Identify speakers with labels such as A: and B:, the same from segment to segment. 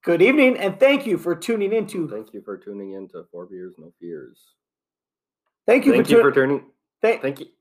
A: Good evening, and thank you for tuning into.
B: Thank you for tuning in to Four Beers, No Fears.
A: Thank you for
B: tuning.
A: Thank
B: you.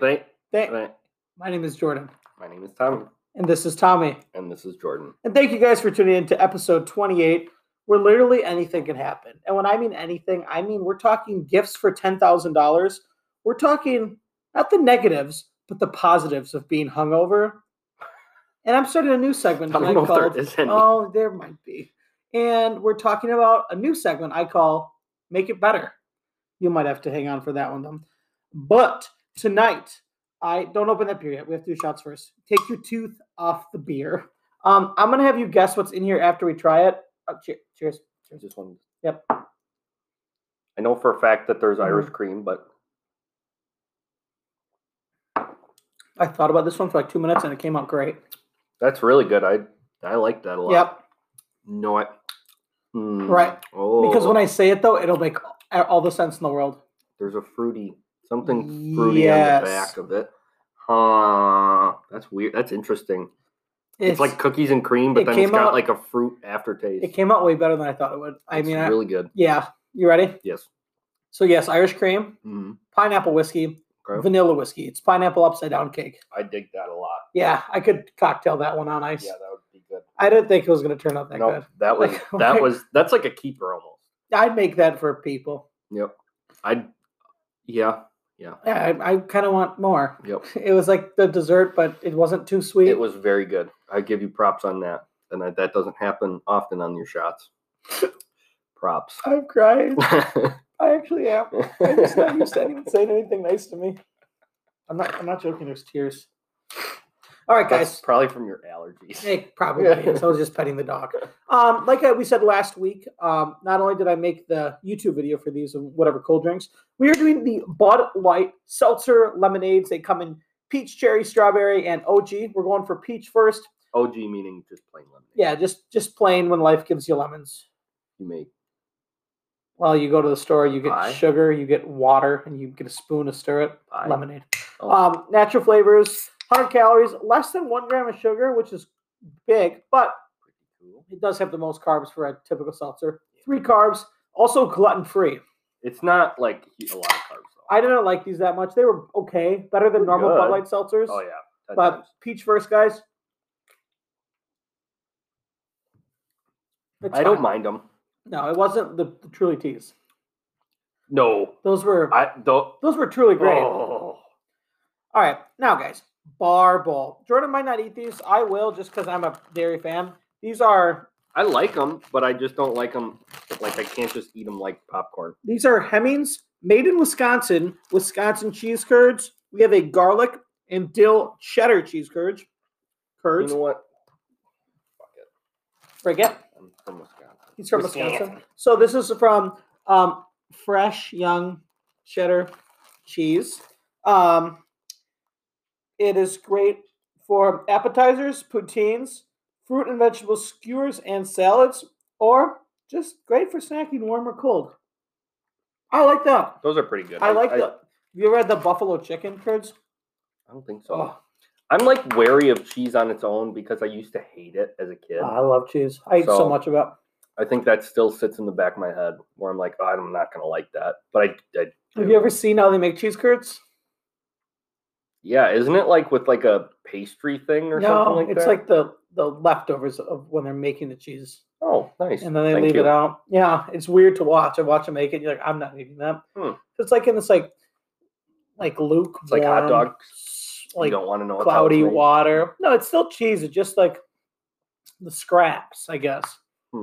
A: My name is Jordan.
B: My name is Tommy.
A: And this is Tommy.
B: And this is Jordan.
A: And thank you guys for tuning in to episode 28, where literally anything can happen. And when I mean anything, I mean we're talking gifts for $10,000. We're talking not the negatives, but the positives of being hungover. And I'm starting a new segment
B: I don't know if there is any.
A: Oh, there might be. And we're talking about a new segment I call Make It Better. You might have to hang on for that one, though. But tonight, I don't open that beer yet. We have to do shots first. Take your tooth off the beer. I'm going to have you guess what's in here after we try it. Cheers.
B: Just one.
A: Yep.
B: I know for a fact that there's Irish cream, but
A: I thought about this one for like 2 minutes, and it came out great.
B: That's really good. I like that a lot.
A: Yep.
B: No,
A: Right.
B: Oh.
A: Because when I say it, though, it'll make all the sense in the world.
B: There's a something fruity on the back of it. That's weird. That's interesting. It's like cookies and cream, but then it's got like a fruit aftertaste.
A: It came out way better than I thought it would.
B: It's really good.
A: Yeah. You ready?
B: Yes.
A: So, yes, Irish cream, pineapple whiskey, vanilla whiskey. It's pineapple upside down cake.
B: I dig that a lot.
A: Yeah, I could cocktail that one on ice.
B: Yeah, that would be good.
A: I didn't think it was going to turn out that good.
B: That's like a keeper almost.
A: I'd make that for people.
B: Yep.
A: Yeah, I kind of want more.
B: Yep.
A: It was like the dessert, but it wasn't too sweet.
B: It was very good. I give you props on that. And that doesn't happen often on your shots. Props.
A: I'm crying. I actually am. I'm just not used to anyone saying anything nice to me. I'm not joking. There's tears. All right, guys.
B: That's probably from your allergies.
A: It probably is. I was just petting the dog. Like we said last week, not only did I make the YouTube video for these and whatever cold drinks, we are doing the Bud Light Seltzer Lemonades. They come in peach, cherry, strawberry, and OG. We're going for peach first.
B: OG meaning just plain lemonade.
A: Yeah, just plain when life gives you lemons. Well, you go to the store, you get sugar, you get water, and you get a spoon to stir it. Lemonade. Oh. Natural flavors, 100 calories, less than 1 gram of sugar, which is big, but it does have the most carbs for a typical seltzer. 3 carbs, also gluten-free.
B: It's not like a lot of carbs, though.
A: I didn't like these that much. They were okay, better than normal Bud Light seltzers.
B: Oh, yeah.
A: But peach first, guys.
B: I don't mind them.
A: No, it wasn't the Truly Teas.
B: No.
A: Those were truly great.
B: Oh.
A: All right, now, guys, Bar Bowl. Jordan might not eat these. I will, just because I'm a dairy fan. These are...
B: I like them, but I just don't like them. Like, I can't just eat them like popcorn.
A: These are Hemmings, made in Wisconsin, Wisconsin cheese curds. We have a garlic and dill cheddar cheese curds.
B: You know what? Fuck it.
A: Forget.
B: I'm from Wisconsin.
A: He's from Wisconsin. So this is from fresh, young cheddar cheese. It is great for appetizers, poutines, fruit and vegetable skewers, and salads, or just great for snacking warm or cold. I like that.
B: Those are pretty good.
A: I like that. Have you ever had the buffalo chicken curds?
B: I don't think so. Oh. I'm like wary of cheese on its own because I used to hate it as a kid.
A: I love cheese. I eat so much of it.
B: I think that still sits in the back of my head where I'm like, oh, I'm not going to like that. But I
A: have you ever seen how they make cheese curds?
B: Yeah, isn't it like with like a pastry thing or something like that?
A: No, it's like the leftovers of when they're making the cheese.
B: Oh, nice.
A: And then they leave it out. Yeah, it's weird to watch. I watch them make it. And you're like, I'm not eating that. It's like in this like lukewarm.
B: It's like hot dogs. Like you don't want to know
A: cloudy water. No, it's still cheese. It's just like the scraps, I guess.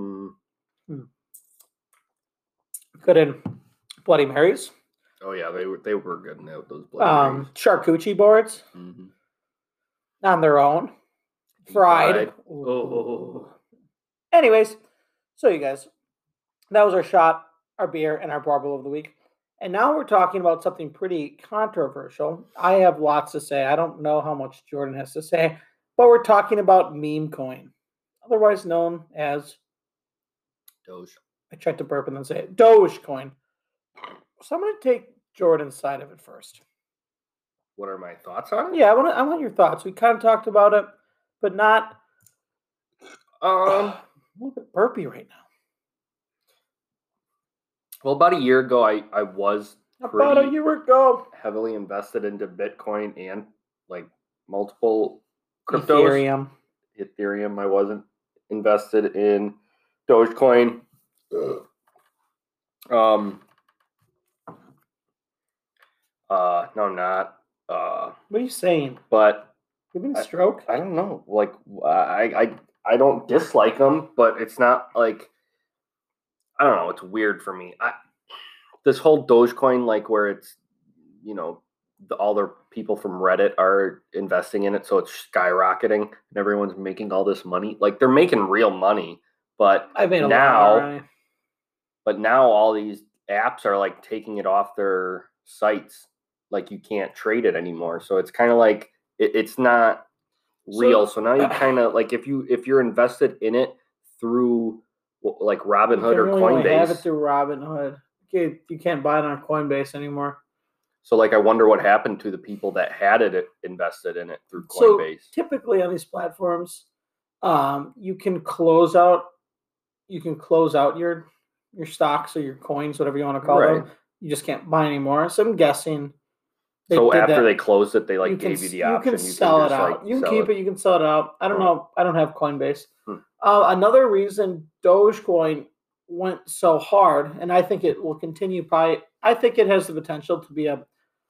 A: Good in Bloody Marys.
B: Oh yeah, they were good in those Bloody Marys.
A: Charcuterie boards on their own, fried.
B: Oh.
A: Anyways, so you guys, that was our shot, our beer, and our Bar Bowl of the week. And now we're talking about something pretty controversial. I have lots to say. I don't know how much Jordan has to say, but we're talking about meme coin, otherwise known as
B: Doge.
A: I tried to burp and then say it. Dogecoin. So I'm going to take Jordan's side of it first.
B: What are my thoughts on it?
A: Yeah, I want your thoughts. We kind of talked about it, but not I'm a little bit burpy right now.
B: Well, about a year ago, I was heavily invested into Bitcoin and like multiple cryptos. Ethereum. I wasn't invested in Dogecoin. No, I'm not.
A: What are you saying?
B: But
A: giving a stroke?
B: I don't know. Like I don't dislike them, but it's not like I don't know. It's weird for me. This whole Dogecoin, like where it's all the people from Reddit are investing in it, so it's skyrocketing and everyone's making all this money. Like they're making real money, but now all these apps are like taking it off their sites. Like you can't trade it anymore. So it's kind of like it's not real. So now you kind of like if you're invested in it through like Robinhood or Coinbase.
A: Have it through Robinhood. Okay, you can't buy it on Coinbase anymore.
B: So, like, I wonder what happened to the people that had it invested in it through Coinbase.
A: So, typically on these platforms, you can close out your stocks or your coins, whatever you want to call them. You just can't buy anymore. So I'm guessing.
B: So after they closed it, they gave you the option.
A: You can sell it out. You can keep it. You can sell it out. I don't know. I don't have Coinbase. Another reason Dogecoin went so hard, and I think it will continue. I think it has the potential to be a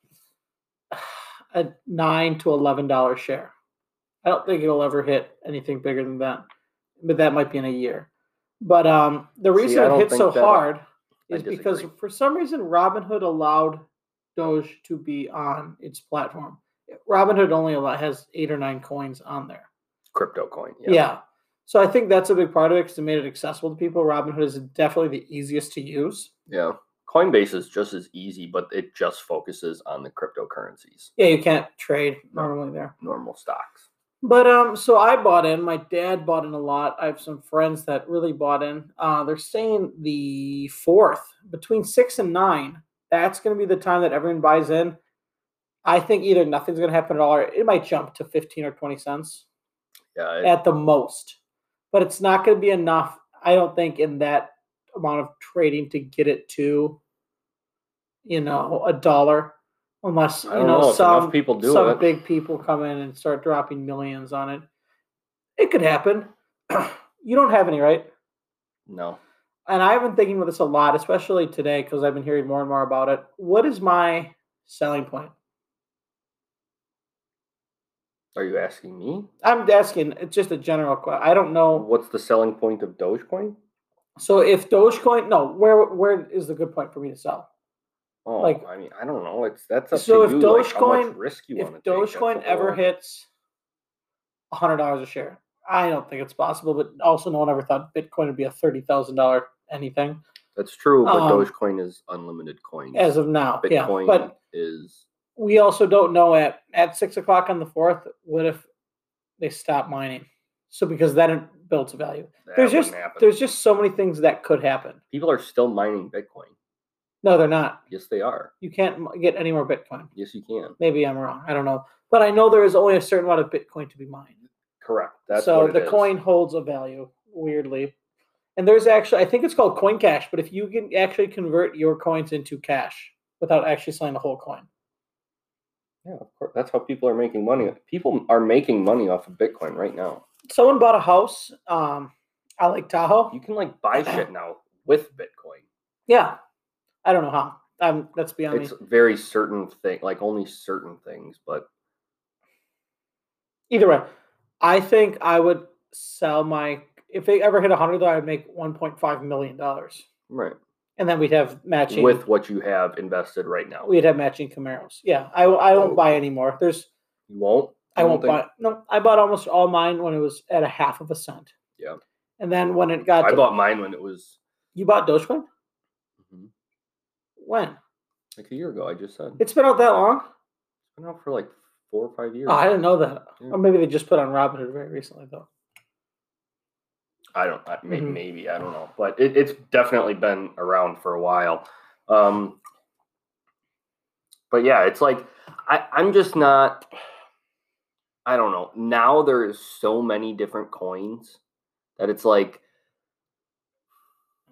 A: $9 to $11 share. I don't think it'll ever hit anything bigger than that, but that might be in a year. But the reason it hit so hard is because for some reason Robinhood allowed Doge to be on its platform. Robinhood only has 8 or 9 coins on there.
B: Crypto coin.
A: Yeah. So I think that's a big part of it because it made it accessible to people. Robinhood is definitely the easiest to use.
B: Yeah. Coinbase is just as easy, but it just focuses on the cryptocurrencies.
A: Yeah, you can't trade normally there.
B: Normal stocks.
A: But so I bought in. My dad bought in a lot. I have some friends that really bought in. They're saying the 4th, between 6 and 9, that's going to be the time that everyone buys in. I think either nothing's going to happen at all, or it might jump to 15 or 20 cents at the most. But it's not going to be enough, I don't think, in that amount of trading to get it to, $1, unless some
B: people
A: some big people come in and start dropping millions on it. It could happen. You don't have any, right?
B: No.
A: And I've been thinking about this a lot, especially today, because I've been hearing more and more about it. What is my selling point?
B: Are you asking me?
A: I'm asking. It's just a general question. I don't know.
B: What's the selling point of Dogecoin?
A: So if Dogecoin, where is the good point for me to sell?
B: Oh, I don't know. That's up
A: to
B: you.
A: If Dogecoin,
B: how much risk you want to take.
A: If Dogecoin ever hits $100 a share, I don't think it's possible. But also, no one ever thought Bitcoin would be a $30,000 anything.
B: That's true, but Dogecoin is unlimited coins
A: as of now.
B: Bitcoin
A: but
B: is.
A: We also don't know at 6 o'clock on the 4th. What if they stop mining? So because then it builds a value. There's just so many things that could happen.
B: People are still mining Bitcoin.
A: No, they're not.
B: Yes, they are.
A: You can't get any more Bitcoin.
B: Yes, you can.
A: Maybe I'm wrong. I don't know. But I know there is only a certain amount of Bitcoin to be mined.
B: Correct. That's
A: so
B: what it
A: the
B: is.
A: coin holds a value, weirdly. And there's actually, I think it's called Coin Cash, but if you can actually convert your coins into cash without actually selling the whole coin.
B: Yeah, of course. That's how people are making money. People are making money off of Bitcoin right now.
A: Someone bought a house out Lake Tahoe.
B: You can buy shit now with Bitcoin.
A: Yeah. I don't know how. That's beyond me.
B: It's very certain thing, only certain things, but
A: either way, I think I would sell if they ever hit 100, I would make $1.5 million.
B: Right.
A: And then we'd have matching
B: with what you have invested right now.
A: We'd have matching Camaros. Yeah, I won't buy anymore. You
B: won't?
A: I won't buy. No, I bought almost all mine when it was at a half of a cent.
B: Yeah.
A: And then when it got,
B: I bought mine when it was.
A: You bought Dogecoin?
B: Mm-hmm.
A: When?
B: Like a year ago, I just said.
A: It's been out that long?
B: It's been out for 4 or 5 years.
A: Oh, I didn't know that. Yeah. Or maybe they just put on Robinhood very recently, though.
B: Maybe, I don't know. But it's definitely been around for a while. But yeah, it's I'm just not, I don't know. Now there's so many different coins that it's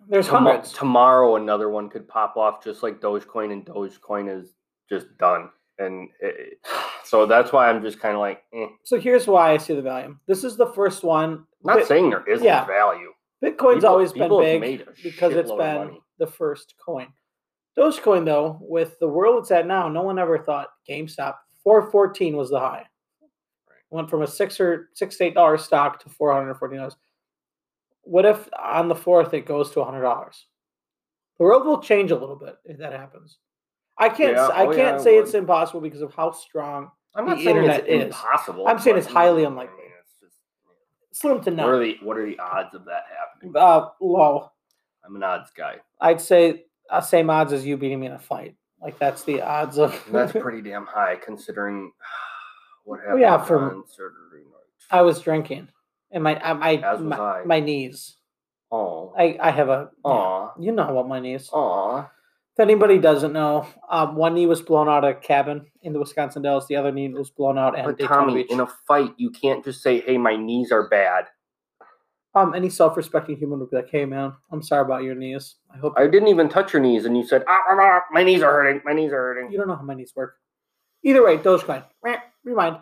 A: There's hundreds.
B: Tomorrow, another one could pop off, just like Dogecoin, and Dogecoin is just done. And so that's why I'm just kind of like, eh.
A: So here's why I see the value. This is the first one.
B: Not saying there isn't value.
A: Bitcoin's always been big
B: made
A: because it's been the first coin. Dogecoin, though, with the world it's at now, no one ever thought GameStop. 414 was the high. Went from a $6 or $8 stock to $414. What if on the 4th it goes to $100? The world will change a little bit if that happens. I can't say it's impossible because of how strong
B: I'm not
A: the
B: saying
A: internet
B: it's
A: is.
B: impossible.
A: I'm saying it's highly unlikely.
B: It's just,
A: slim to none.
B: What are the odds of that happening?
A: Low.
B: I'm an odds guy.
A: I'd say same odds as you beating me in a fight. Like that's the odds of.
B: That's pretty damn high considering what happened on Saturday night.
A: I was drinking, and my knees.
B: Oh.
A: I have a.
B: Aw.
A: You know about my knees.
B: Aw.
A: If anybody doesn't know, one knee was blown out of a cabin in the Wisconsin Dells. The other knee was blown out at Daytona
B: Tommy,
A: Beach.
B: in a fight, you can't just say, "Hey, my knees are bad."
A: Any self-respecting human would be like, "Hey, man, I'm sorry about your knees.
B: I didn't even touch your knees, and you said, my knees are hurting. My knees are hurting."
A: You don't know how my knees work. Either way, Dogecoin. Rewind.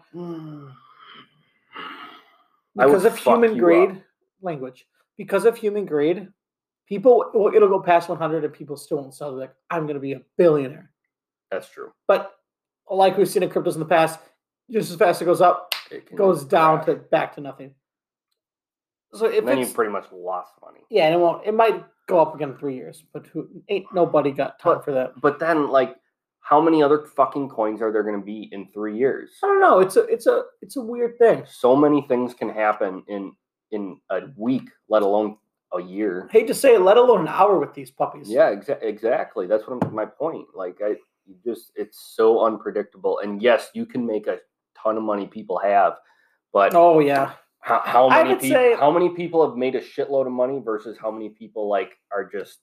A: Because of human greed, Because of human greed, it'll go past 100 and people still won't sell. They're like, I'm going to be a billionaire.
B: That's true.
A: But like we've seen in cryptos in the past, just as fast as it goes up, it goes down back to nothing. So then
B: you've pretty much lost money.
A: Yeah, and it might go up again in 3 years, but ain't nobody got time for that.
B: But then, like, how many other fucking coins are there going to be in 3 years?
A: I don't know. It's a weird thing.
B: So many things can happen in a week, let alone a year.
A: Hate to say it, let alone an hour with these puppies.
B: Yeah, exactly. That's my point. Like, it's so unpredictable. And yes, you can make a ton of money. People have, but
A: oh yeah.
B: How many people have made a shitload of money versus how many people like are just,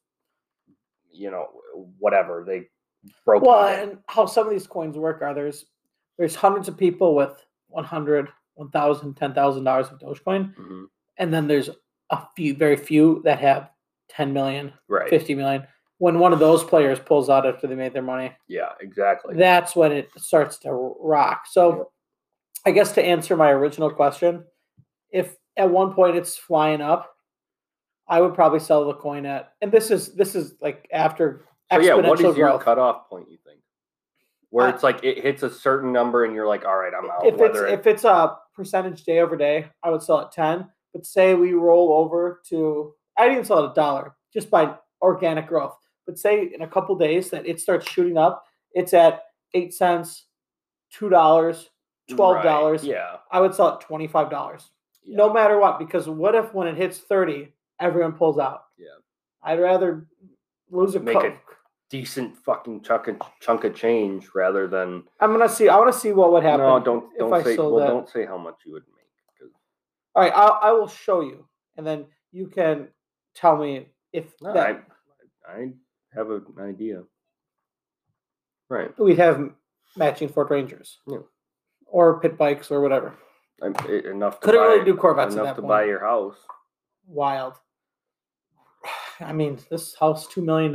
B: whatever they broke.
A: Well, and how some of these coins work are there's hundreds of people with $100, $1,000, $10,000 of Dogecoin,
B: mm-hmm.
A: and then there's very few that have 10 million,
B: right.
A: 50 million. When one of those players pulls out after they made their money,
B: yeah, exactly.
A: That's when it starts to rock. So, yeah. I guess to answer my original question, if at one point it's flying up, I would probably sell the coin at, and this is like after exponential
B: what is
A: growth.
B: Your cutoff point, you think? Where it's like it hits a certain number and you're like, all right, I'm out.
A: If it's a percentage day over day, I would sell at 10. But say we roll over to, I didn't sell at $1 just by organic growth. But say in a couple days that it starts shooting up, it's at 8 cents, $2, $12.
B: Right. Yeah,
A: I would sell at $25. Yeah. No matter what, because what if when it hits 30, everyone pulls out?
B: Yeah,
A: I'd rather lose a
B: a decent fucking chunk of change rather than.
A: I want to see what would happen.
B: No, don't say how much you would make.
A: All right, I will show you, and then you can tell me if
B: I have an idea. Right.
A: We'd have matching Ford Rangers.
B: Yeah.
A: Or pit bikes or whatever.
B: Enough to
A: couldn't really do Corvettes
B: enough
A: at that
B: to
A: point.
B: Buy your house.
A: Wild. I mean, this house $2 million.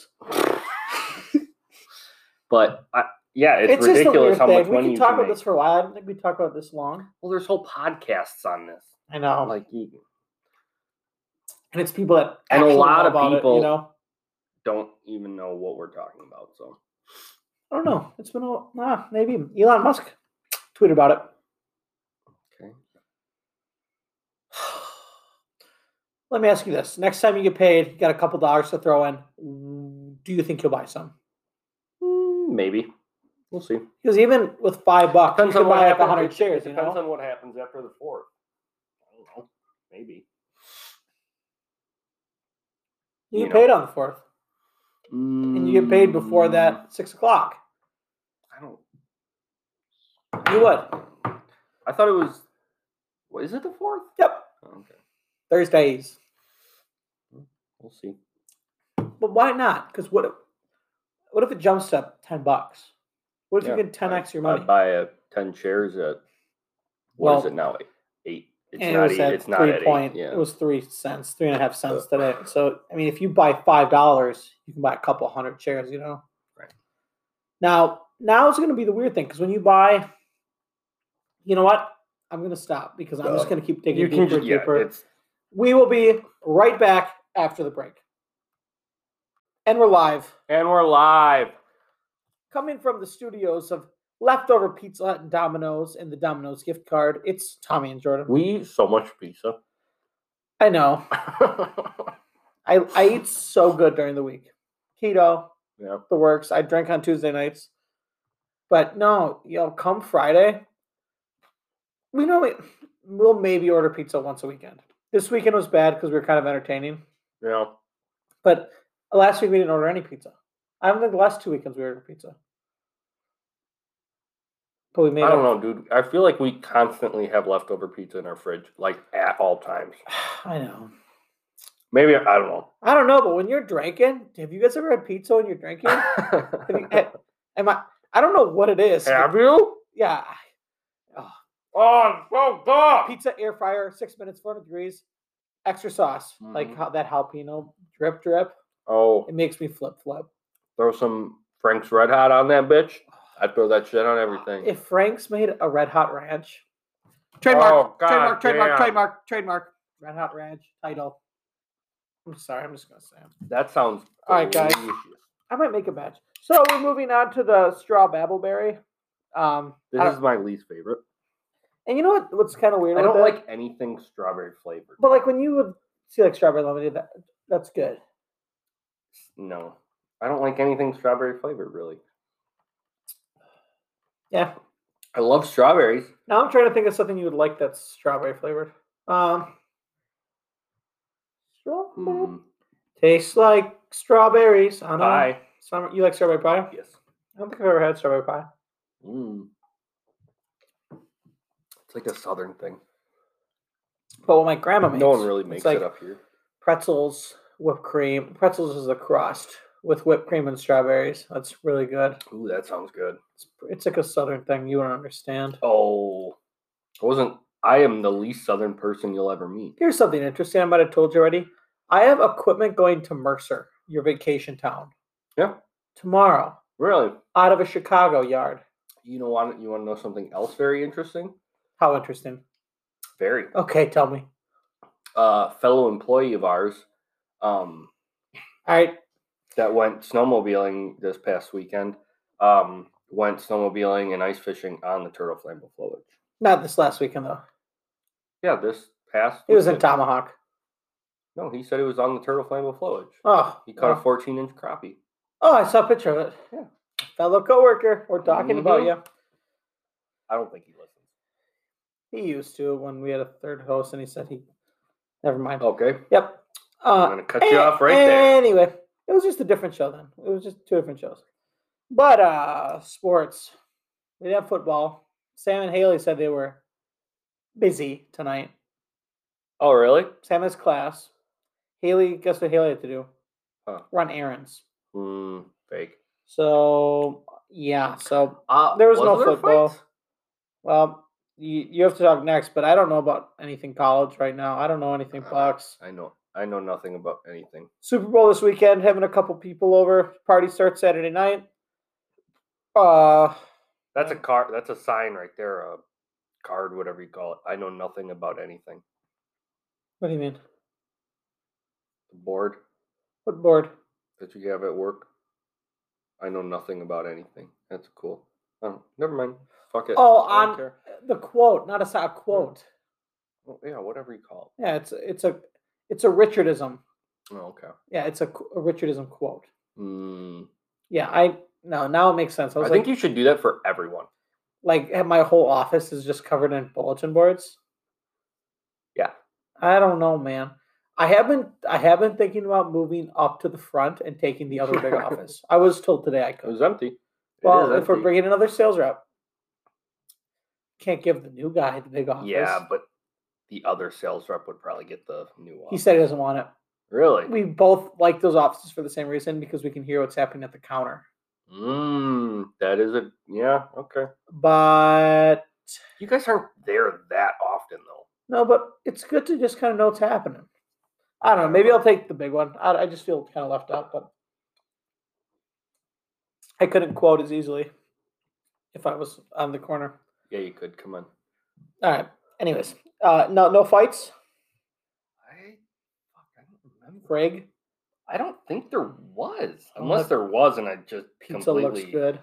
B: But it's ridiculous how much money you can make.
A: We can talk about this for a while. I don't think we talk about this long.
B: Well, there's whole podcasts on this.
A: I know.
B: Like,
A: and it's people that
B: and a lot of people
A: it,
B: don't even know what we're talking about. So
A: I don't know. It's been maybe Elon Musk tweeted about it.
B: Okay.
A: Let me ask you this: next time you get paid, you got a couple dollars to throw in. Do you think you'll buy some?
B: Maybe. We'll see.
A: Because even with $5, you can buy like 100 shares.
B: It depends on what happens after the 4th. I don't know. Maybe.
A: You get paid on the 4th. And you get paid before that 6 o'clock.
B: I don't.
A: You would.
B: I thought it was. What, is it the 4th?
A: Yep.
B: Oh, okay.
A: Thursdays.
B: We'll see.
A: But why not? Because what if it jumps to $10? What if you get 10x your money?
B: I'd buy 10 shares at, what is it now? It's
A: And
B: not.
A: it was at
B: It's not at 8.
A: It was 3 cents, 3.5 cents today. So I mean, if you buy $5, you can buy a couple hundred shares.
B: Right.
A: Now it's going to be the weird thing because when you buy, you know what? I'm going to stop because I'm just going to keep digging deeper and deeper. We will be right back after the break, and we're live. Coming from the studios of Leftover Pizza Hut and Domino's and the Domino's gift card, it's Tommy and Jordan.
B: We eat so much pizza.
A: I know. I eat so good during the week. Keto, the works. I drink on Tuesday nights. But no, come Friday, we'll maybe order pizza once a weekend. This weekend was bad because we were kind of entertaining.
B: Yeah.
A: But last week we didn't order any pizza. I don't think the last 2 weekends we ordered pizza. But we made
B: I don't know, dude. I feel like we constantly have leftover pizza in our fridge, like at all times.
A: I know.
B: Maybe, I don't know.
A: I don't know, but when you're drinking, have you guys ever had pizza when you're drinking? I don't know what it is.
B: Have you?
A: Yeah.
B: Oh, it's so good.
A: Pizza air fryer, 6 minutes, 400 degrees. Extra sauce, like that jalapeno drip.
B: Oh.
A: It makes me flip.
B: Throw some Frank's Red Hot on that bitch. I'd throw that shit on everything.
A: If Frank's made a Red Hot Ranch. Trademark. Red Hot Ranch title. I'm sorry, I'm just going to say it.
B: That sounds
A: all right, guys. I might make a batch. So we're moving on to the straw babbleberry.
B: This is my least favorite.
A: And you know what's kind of weird?
B: I don't like anything strawberry flavored.
A: But like when you would see like strawberry lemonade, that's good.
B: No, I don't like anything strawberry flavored, really.
A: Yeah,
B: I love strawberries.
A: Now I'm trying to think of something you would like that's strawberry flavored. Strawberry tastes like strawberries. I don't know. You like strawberry pie?
B: Yes.
A: I don't think I've ever had strawberry pie.
B: It's like a southern thing.
A: But what my grandma makes.
B: No one really makes it up here.
A: Pretzels, whipped cream. Pretzels is the crust with whipped cream and strawberries. That's really good.
B: Ooh, that sounds good.
A: It's like a southern thing. You wouldn't understand.
B: Oh, I am the least southern person you'll ever meet.
A: Here's something interesting I might have told you already. I have equipment going to Mercer, your vacation town.
B: Yeah.
A: Tomorrow.
B: Really?
A: Out of a Chicago yard.
B: You want to know something else very interesting?
A: How interesting?
B: Very.
A: Okay, tell me.
B: Fellow employee of ours,
A: all right,
B: that went snowmobiling this past weekend, went snowmobiling and ice fishing on the Turtle Flamingo Flowage.
A: Not this last weekend though.
B: Yeah, this past.
A: It was in Tomahawk.
B: No, he said it was on the Turtle Flamingo Flowage.
A: Oh,
B: he caught a 14-inch crappie.
A: Oh, I saw a picture of it.
B: Yeah,
A: fellow coworker. We're talking about you.
B: I don't think he listens.
A: He used to when we had a third host, and he said he. Never mind.
B: Okay.
A: Yep.
B: I'm gonna cut you off right there.
A: Anyway, it was just a different show then. It was just 2 different shows. But sports. We didn't have football. Sam and Haley said they were busy tonight.
B: Oh, really?
A: Sam has class. Haley, guess what Haley had to do?
B: Huh.
A: Run errands.
B: Fake.
A: So, yeah. So, there was no football.
B: Fights?
A: Well, you have to talk next, but I don't know about anything college right now. I don't know anything Bucks.
B: I know nothing about anything.
A: Super Bowl this weekend, having a couple people over. Party starts Saturday night.
B: That's a card. That's a sign right there. A card, whatever you call it. I know nothing about anything.
A: What do you mean?
B: The board.
A: What board?
B: That you have at work. I know nothing about anything. That's cool. Oh, never mind. Fuck it.
A: Oh, on the quote, not a quote.
B: Well, yeah, whatever you call
A: it. Yeah, it's a Richardism.
B: Oh, okay.
A: Yeah, it's a Richardism quote. Yeah, now it makes sense.
B: I think you should do that for everyone.
A: Like, my whole office is just covered in bulletin boards.
B: Yeah.
A: I don't know, man. I have been thinking about moving up to the front and taking the other big office. I was told today I could.
B: It was empty.
A: Well, if we're bringing another sales rep, can't give the new guy the big office.
B: Yeah, but the other sales rep would probably get the new office.
A: He said he doesn't want it.
B: Really?
A: We both like those offices for the same reason, because we can hear what's happening at the counter.
B: That is yeah, okay.
A: But
B: you guys aren't there that often, though.
A: No, but it's good to just kind of know what's happening. I don't know. Maybe I'll take the big one. I just feel kind of left out, but I couldn't quote as easily if I was on the corner.
B: Yeah, you could. Come on.
A: All right. Anyways, no fights.
B: I don't remember.
A: Greg,
B: I don't think there was,
A: Oh,
B: unless
A: that
B: there was, and I just
A: pizza
B: completely.
A: looks good.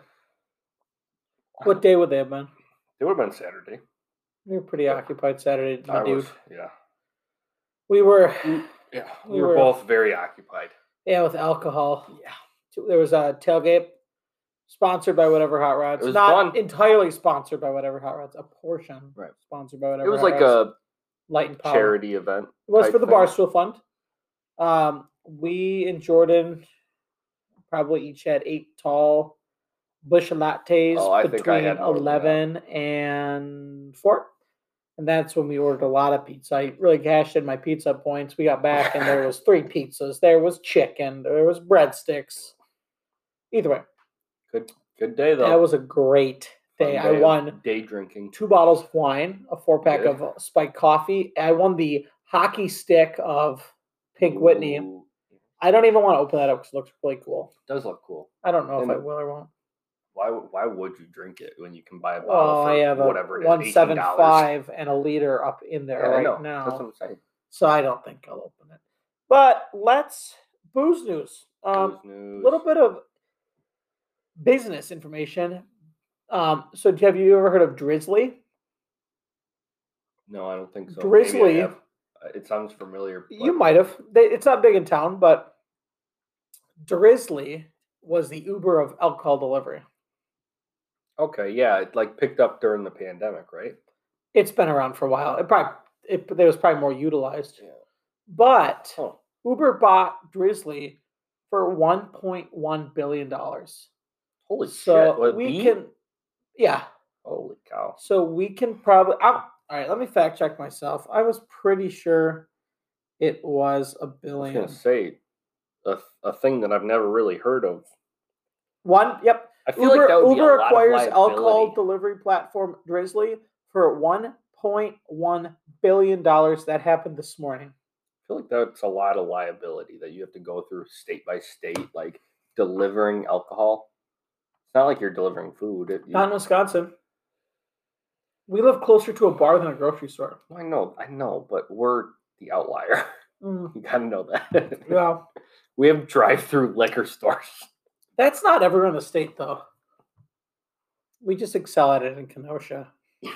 A: What day would they have been?
B: It would have been Saturday.
A: We were pretty occupied Saturday, my dude.
B: Yeah.
A: We were.
B: Yeah,
A: We
B: we were
A: were-
B: both very occupied.
A: Yeah, with alcohol.
B: Yeah.
A: There was a tailgate sponsored by Whatever Hot Rods.
B: It was
A: Not
B: fun.
A: entirely sponsored by Whatever Hot Rods. A portion
B: Right.
A: sponsored by Whatever
B: It was
A: Hot
B: like
A: Rods.
B: a
A: Light and Power.
B: charity event.
A: It was
B: type
A: for the
B: thing.
A: Barstool Fund. We and Jordan probably each had 8 tall Busch lattes
B: Oh, I think I
A: between
B: had more than that.
A: 11 and 4. And that's when we ordered a lot of pizza. I really cashed in my pizza points. We got back and there was 3 pizzas. There was chicken. There was breadsticks. Either way,
B: Good day though.
A: that was a great day.
B: Fun
A: I
B: of
A: won
B: day drinking.
A: 2 bottles of wine, a 4-pack
B: Good.
A: of spiked coffee. I won the hockey stick of Pink Whitney.
B: Ooh,
A: I don't even want to open that up because it looks really cool.
B: it does look cool.
A: I don't know if
B: And
A: I will or won't.
B: Why would you drink it when you can buy a bottle
A: Well,
B: for
A: I have a
B: whatever it is, $18?
A: 175 and a liter up in there
B: Yeah, I
A: right
B: know.
A: now.
B: That's what I'm saying.
A: So I don't think I'll open it. But let's booze news.
B: Booze news.
A: A little bit of business information. So have you ever heard of Drizzly?
B: No, I don't think so.
A: Drizzly.
B: Maybe I have. It sounds familiar.
A: You
B: but-
A: might have. It's not big in town, but Drizzly was the Uber of alcohol delivery.
B: Okay, yeah, it like picked up during the pandemic, right?
A: It's been around for a while. It was probably more utilized.
B: Yeah.
A: But
B: Huh.
A: Uber bought Drizzly for $1.1 billion.
B: Holy
A: So
B: shit! What,
A: we
B: beef?
A: can, yeah.
B: Holy cow!
A: So we can probably. All right, let me fact check myself. I was pretty sure it was $1
B: I was
A: billion.
B: gonna say a thing that I've never really heard of.
A: Yep.
B: I feel like that would be a
A: Uber
B: lot
A: acquires
B: of
A: alcohol
B: liability.
A: delivery platform Drizzly for $1.1 billion. That happened this morning.
B: I feel like that's a lot of liability that you have to go through state by state, like delivering alcohol. It's not like you're delivering food.
A: Not in Wisconsin. We live closer to a bar than a grocery store.
B: I know, but we're the outlier.
A: Mm,
B: You gotta know that.
A: yeah.
B: We have drive-through liquor stores.
A: That's not everywhere in the state, though. We just excel at it in Kenosha.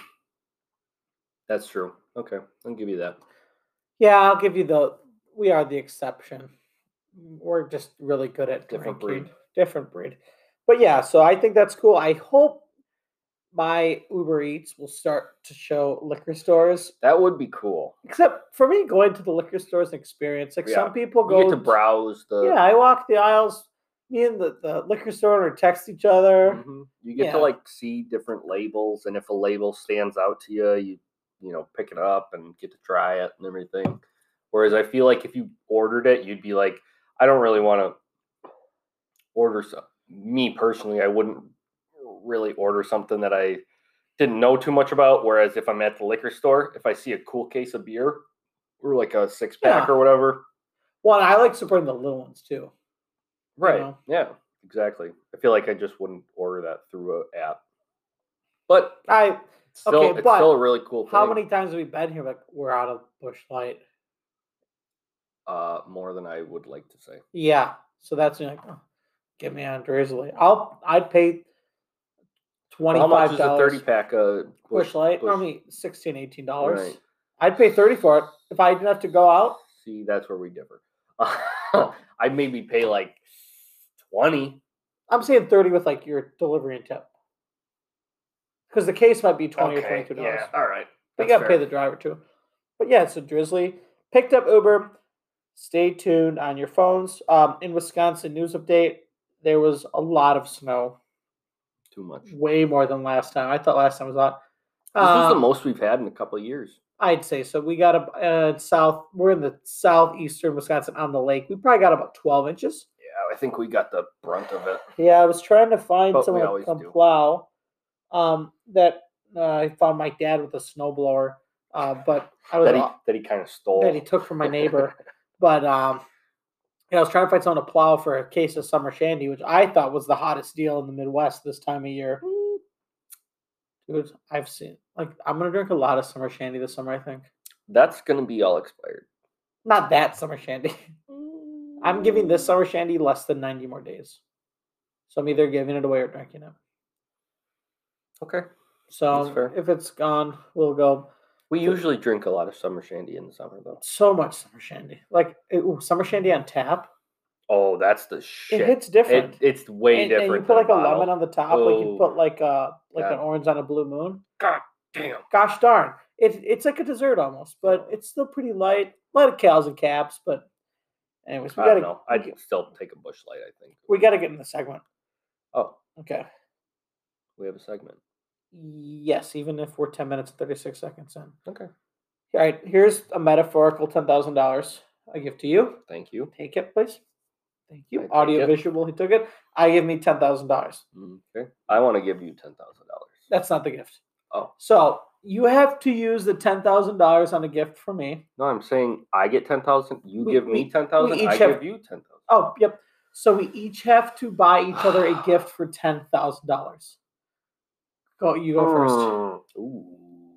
B: That's true. Okay, I'll give you that.
A: Yeah, I'll give you we are the exception. We're just really good at
B: Different
A: drinking.
B: breed.
A: Different breed. But yeah, so I think that's cool. I hope my Uber Eats will start to show liquor stores.
B: That would be cool.
A: Except for me, going to the liquor store is an experience. Like
B: Yeah.
A: some people
B: You
A: go
B: get to browse the.
A: Yeah, I walk the aisles. Me and the liquor store owner text each other.
B: Mhm. You get
A: Yeah.
B: to like see different labels, and if a label stands out to you, you know pick it up and get to try it and everything. Whereas I feel like if you ordered it, you'd be like, I don't really want to order some. Me personally, I wouldn't really order something that I didn't know too much about. Whereas if I'm at the liquor store, if I see a cool case of beer or like a 6-pack
A: Yeah.
B: or whatever,
A: Well, I like to bring the little ones too.
B: right?
A: know?
B: Yeah, exactly. I feel like I just wouldn't order that through an app, but it's still,
A: Okay,
B: it's
A: but
B: still a really cool thing.
A: how many times have we been here? Like we're out of Busch Light.
B: More than I would like to say.
A: Yeah, so that's like, oh, get me on Drizzly. I'd pay
B: How much
A: $25
B: is a 30-pack of
A: Busch Light.
B: Busch?
A: I mean, $16, $18.
B: Right.
A: I'd pay $30 for it if I didn't have to go out.
B: See, that's where we differ. I'd maybe pay like 20.
A: I'm saying 30 with like your delivery and tip, because the case might be 20 or $22.
B: Yeah, all right.
A: But you
B: That's
A: got to pay
B: fair.
A: the driver too. But yeah, so Drizzly picked up Uber. Stay tuned on your phones. In Wisconsin, news update, there was a lot of snow,
B: Too much.
A: way more than last time. I thought last time was a lot.
B: This is the most we've had in a couple of years.
A: I'd say so. We got we're in the southeastern Wisconsin on the lake. We probably got about 12 inches.
B: Yeah, I think we got the brunt of it.
A: Yeah, I was trying to find
B: But we
A: someone to
B: always
A: come
B: do.
A: plow. I found my dad with a snowblower. But I was
B: that he kind of stole.
A: that he took from my neighbor. But I was trying to find someone to plow for a case of summer shandy, which I thought was the hottest deal in the Midwest this time of year. Dude, I've seen I'm gonna drink a lot of summer shandy this summer. I think
B: That's gonna be all expired.
A: not that summer shandy. I'm giving this summer shandy less than 90 more days, so I'm either giving it away or drinking it.
B: Okay.
A: So if it's gone, we'll go.
B: We usually drink a lot of summer shandy in the summer, though.
A: So much summer shandy, summer shandy on tap.
B: Oh, that's the shit.
A: It hits different.
B: It's way different.
A: And you put like a lemon on the top, like you put like
B: God.
A: an orange on a blue moon.
B: God damn.
A: Gosh darn. It's like a dessert almost, but it's still pretty light. A lot of calories and caps, but anyways, we gotta
B: know. I'd still take a Busch Light, I think.
A: We gotta get in the segment.
B: Oh.
A: Okay.
B: We have a segment.
A: Yes, even if we're 10 minutes and 36 seconds in.
B: Okay.
A: All right, here's a metaphorical $10,000 I give to you.
B: Thank you.
A: Take it, please. Thank you. Audio visual, he took it. I give me $10,000.
B: Okay. I want to give you $10,000.
A: That's not the gift.
B: Oh.
A: So you have to use the $10,000 on a gift for me.
B: No, I'm saying I get 10,000. You give me 10,000. I give you 10,000.
A: Oh, yep. So we each have to buy each other a gift for $10,000. Go. You go first.
B: Ooh.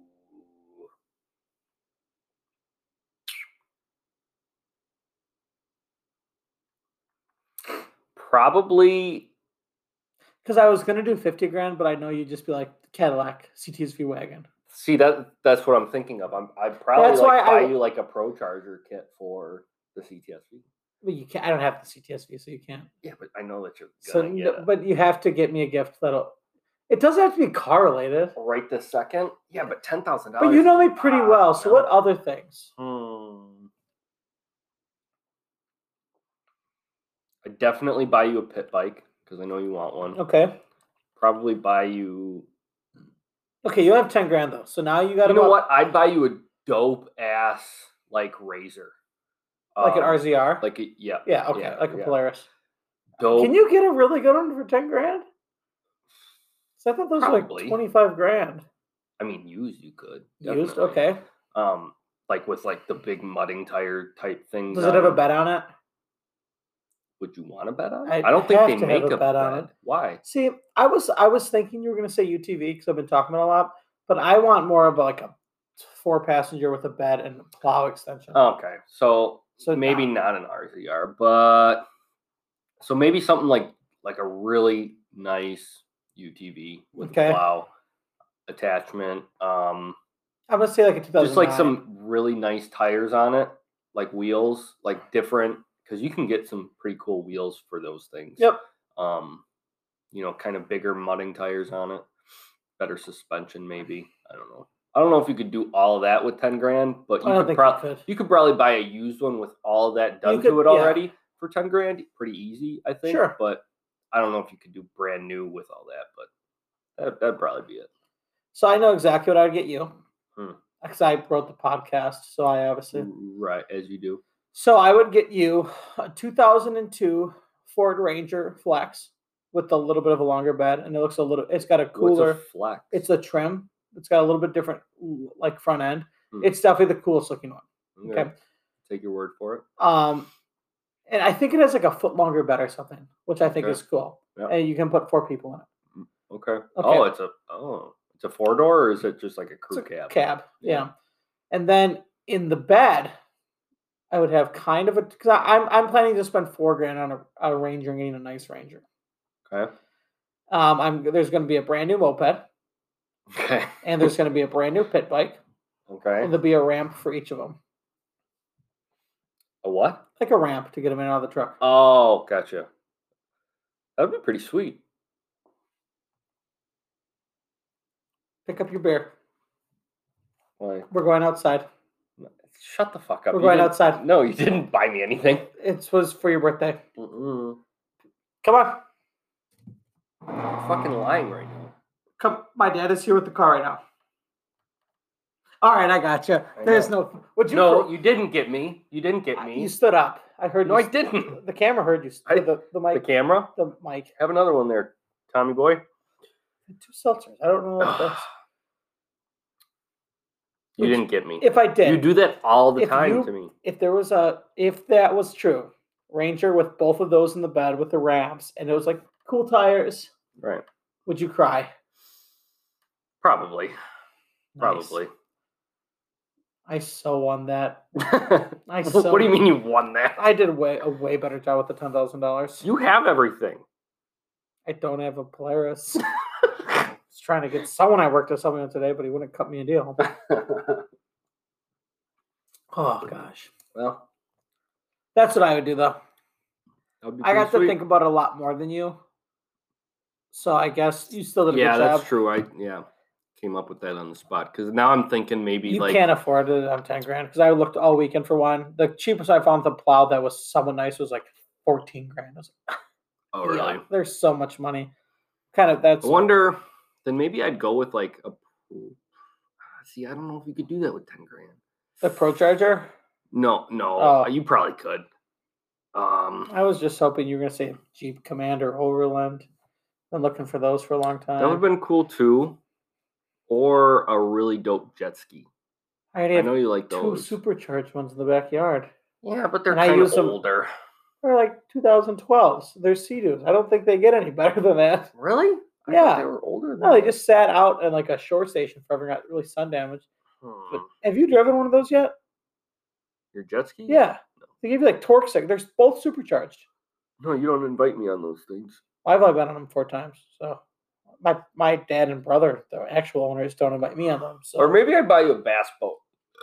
B: Probably.
A: Because I was gonna do 50 grand, but I know you'd just be like Cadillac CTSV wagon.
B: See that's what I'm thinking of. I'd probably buy you like a Pro Charger kit for the CTSV.
A: But you can't. I don't have the CTSV, so you can't.
B: Yeah, but I know that you're gonna get it.
A: But you have to get me a gift that'll. It doesn't have to be car related.
B: Right this second. Yeah, but $10,000.
A: But you know me pretty well. So what other things?
B: I'd definitely buy you a pit bike because I know you want one.
A: Okay.
B: Probably buy you.
A: Okay, you have 10 grand though, so now you got to.
B: You know what? I'd buy you a dope ass Razor,
A: like an RZR.
B: Yeah.
A: Yeah. Okay. A Polaris.
B: Dope.
A: Can you get a really good one for 10 grand? So I thought those were like 25 grand.
B: I mean, used you could.
A: Definitely. Used, okay.
B: With the big mudding tire type thing.
A: Does it have a bed on it?
B: Would you want to bet on it? I don't think they make a bet
A: on it.
B: Why?
A: See, I was thinking you were going to say UTV because I've been talking about it a lot, but I want more of a 4-passenger with a bed and a plow extension.
B: Okay, so maybe not an RZR, but so maybe something like a really nice UTV with a plow attachment.
A: I'm gonna say like a 2009.
B: Just like some really nice tires on it, like wheels, like different. Because you can get some pretty cool wheels for those things.
A: Yep.
B: Kind of bigger mudding tires on it, better suspension maybe. I don't know. I don't know if you could do all of that with 10 grand, but you could probably buy a used one with all of that done to it already for 10 grand. Pretty easy, I think.
A: Sure.
B: But I don't know if you could do brand new with all that, but that'd probably be it.
A: So I know exactly what I'd get you. Because I wrote the podcast, so I obviously.
B: Right, as you do.
A: So I would get you a 2002 Ford Ranger Flex with a little bit of a longer bed, and it's got a cooler.
B: What's a Flex?
A: It's a trim. It's got a little bit different, front end. It's definitely the coolest looking one. Okay.
B: Take your word for it.
A: And I think it has like a foot longer bed or something, which I think is cool. Yep. And you can put 4 people in it.
B: Okay. Oh, it's a 4-door, or is it just like a crew cab?
A: Cab, yeah. And then in the bed, I would have kind of because I'm planning to spend $4 grand on a Ranger and getting a nice Ranger.
B: Okay.
A: There's going to be a brand new moped.
B: Okay.
A: And there's going to be a brand new pit bike.
B: Okay.
A: And there'll be a ramp for each of them.
B: A what?
A: Like a ramp to get them in and out of the truck.
B: Oh, gotcha. That would be pretty sweet.
A: Pick up your beer.
B: Why?
A: We're going outside.
B: Shut the fuck up.
A: We're going outside.
B: No, you didn't buy me anything.
A: It was for your birthday. Come on.
B: I'm fucking lying right now.
A: Come, my dad is here with the car right now. All right, I got you. There's no.
B: You didn't get me. You didn't get me.
A: You stood up. I heard.
B: No, I didn't.
A: The camera heard you. The mic.
B: The camera.
A: The mic.
B: Have another one there, Tommy boy.
A: 2 seltzers. I don't know what that's.
B: You didn't get me.
A: If I did,
B: you do that all the
A: if
B: time
A: you-
B: to me.
A: if that was true, Ranger with both of those in the bed with the wraps, and it was like cool tires,
B: Right.
A: would you cry?
B: Probably.
A: Nice.
B: Probably.
A: I so won that.
B: What do you mean you won that?
A: I did a way better job with the $10,000.
B: You have everything.
A: I don't have a Polaris. I was trying to get someone I worked with someone today, but he wouldn't cut me a deal. Oh gosh.
B: Well,
A: that's what I would do though. I got
B: to
A: think about it a lot more than you. So I guess you still did a good job.
B: Yeah, that's true. I came up with that on the spot because now I'm thinking maybe
A: you can't afford it on $10,000 because I looked all weekend for one. The cheapest I found the plow that was somewhat nice was like $14,000. I was like,
B: oh really?
A: Yeah, there's so much money. Kind of that's.
B: I wonder. Then maybe I'd go with like a. See, I don't know if you could do that with $10,000.
A: The Pro Charger?
B: No.
A: Oh.
B: You probably could.
A: I was just hoping you were gonna say Jeep Commander Overland. Been looking for those for a long time.
B: That would have been cool too. Or a really dope jet ski.
A: I
B: know you like those.
A: 2 supercharged ones in the backyard.
B: Yeah, but they're kind of older.
A: They're like 2012s. They're Sea-Doos. I don't think they get any better than that.
B: Really? I thought they were older than
A: No, they just sat out in like a shore station forever and got really sun damaged. But have you driven one of those yet?
B: Your jet ski?
A: Yeah. No. They give you like torque stick. They're both supercharged.
B: No, you don't invite me on those things.
A: I've only been on them 4 times. So my dad and brother, the actual owners, don't invite me on them. So.
B: Or maybe I'd buy you a bass boat.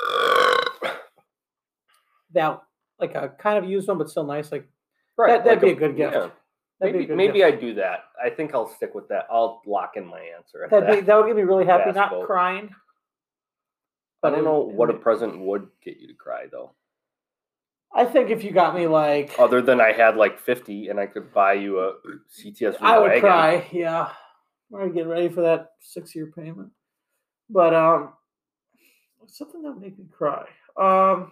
A: That like a kind of used one, but still nice. Like
B: right,
A: that'd be a good gift.
B: Yeah. Maybe I do that. I think I'll stick with that. I'll lock in my answer.
A: That would get me really happy, not boat. Crying.
B: But I don't know what a present would get you to cry though.
A: I think if you got me like
B: other than I had like 50 and I could buy you a CTS.
A: I would wagon. Cry. Yeah, I'm getting ready for that 6-year payment. But something that would make me cry. Oh,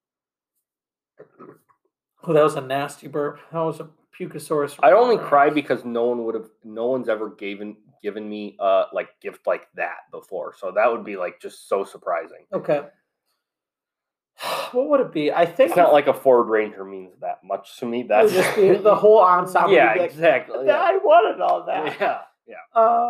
A: that was a nasty burp. That was a Pucosaurus.
B: I only cry because no one's ever given me like gift like that before. So that would be like just so surprising.
A: Okay. What would it be? I think
B: it's not like a Ford Ranger means that much to me. That's
A: just the whole ensemble.
B: Yeah, exactly.
A: Yeah. I wanted all that.
B: Yeah.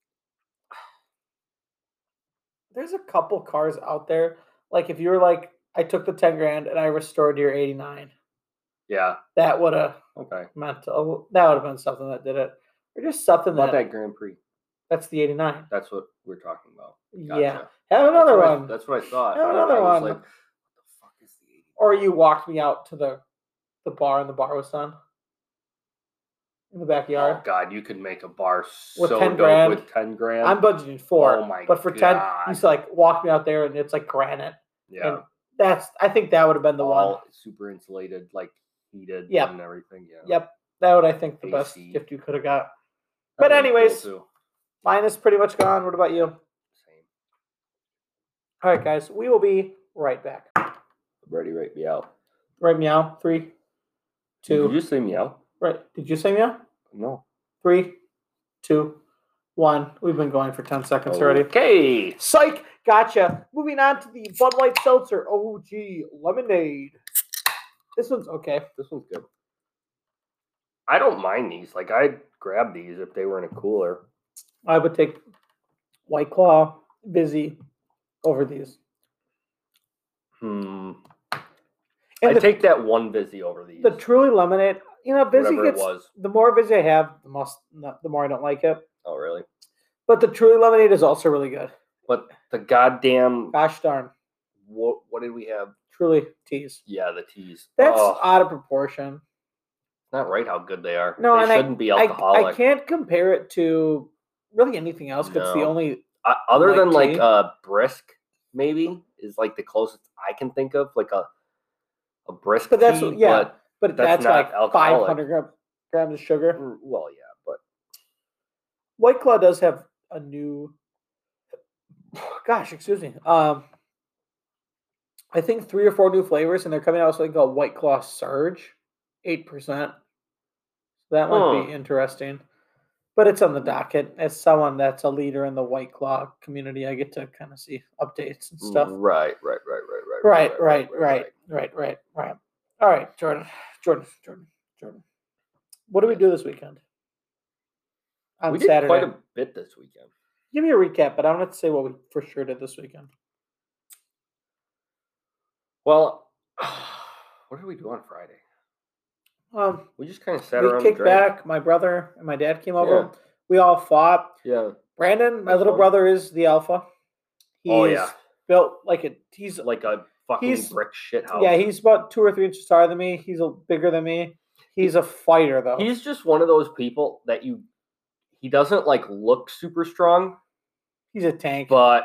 A: There's a couple cars out there. Like if you were like, I took the $10,000 and I restored your 89.
B: Yeah.
A: That would have meant that would have been something that did it. Or just something
B: that Grand Prix.
A: That's the 89.
B: That's what we're talking about.
A: Gotcha. Yeah. Have another one.
B: That's what I thought.
A: Have another one.
B: Like, what the fuck is the 89?
A: Or you walked me out to the bar and the bar was done. In the backyard.
B: Oh God, you could make a bar
A: with
B: so
A: $10,000.
B: With $10,000.
A: I'm budgeting $4,000.
B: Oh my
A: but for
B: God.
A: 10, you just like walk me out there and it's like granite.
B: Yeah.
A: And I think that would have been the one.
B: Super insulated, like heated and everything. Yeah.
A: Yep. That would, I think, the best gift you could have got. But anyways, mine is pretty much gone. What about you?
B: Same.
A: All right, guys. We will be right back.
B: Ready, right, meow.
A: Right, meow. 3, 2.
B: Did you say meow?
A: Right. Did you say meow?
B: No.
A: 3, 2, 1. We've been going for 10 seconds already.
B: Okay.
A: Psych. Gotcha. Moving on to the Bud Light Seltzer OG Lemonade. This one's okay.
B: This one's good. I don't mind these. Like, I'd grab these if they were in a cooler.
A: I would take White Claw, Vizzy over these.
B: I'd take that one Vizzy over these.
A: The Truly Lemonade, Vizzy gets, the more Vizzy I have, the more I don't like it.
B: Oh, really?
A: But the Truly Lemonade is also really good.
B: But the goddamn...
A: Gosh darn.
B: What did we have?
A: Truly teas.
B: Yeah, the teas.
A: That's out of proportion.
B: Not right how good they are.
A: No,
B: they shouldn't be alcoholic.
A: I can't compare it to really anything else because it's the only...
B: other than like Brisk, maybe, is like the closest I can think of. Like a Brisk
A: but that's,
B: tea,
A: yeah, but that's like
B: alcoholic.
A: 500 grams of sugar.
B: Well, yeah, but...
A: White Claw does have a new... Gosh, excuse me. I think 3 or 4 new flavors, and they're coming out with something called White Claw Surge, 8%. That might be interesting. But it's on the docket. As someone that's a leader in the White Claw community, I get to kind of see updates and stuff.
B: Right.
A: Right. All right, Jordan. What do we do this weekend? On
B: We did
A: Saturday.
B: quite a bit this weekend.
A: Give me a recap, but I don't have to say what we for sure did this weekend.
B: Well, what did we do on Friday? We just kind of sat around.
A: We kicked back. My brother and my dad came over.
B: Yeah.
A: We all fought.
B: Yeah.
A: Brandon, my little brother, is the alpha. He's built he's
B: like a fucking brick shit house.
A: Yeah, he's about 2 or 3 inches taller than me. He's bigger than me. He's a fighter, though.
B: He's just one of those people that he doesn't look super strong.
A: He's a tank.
B: But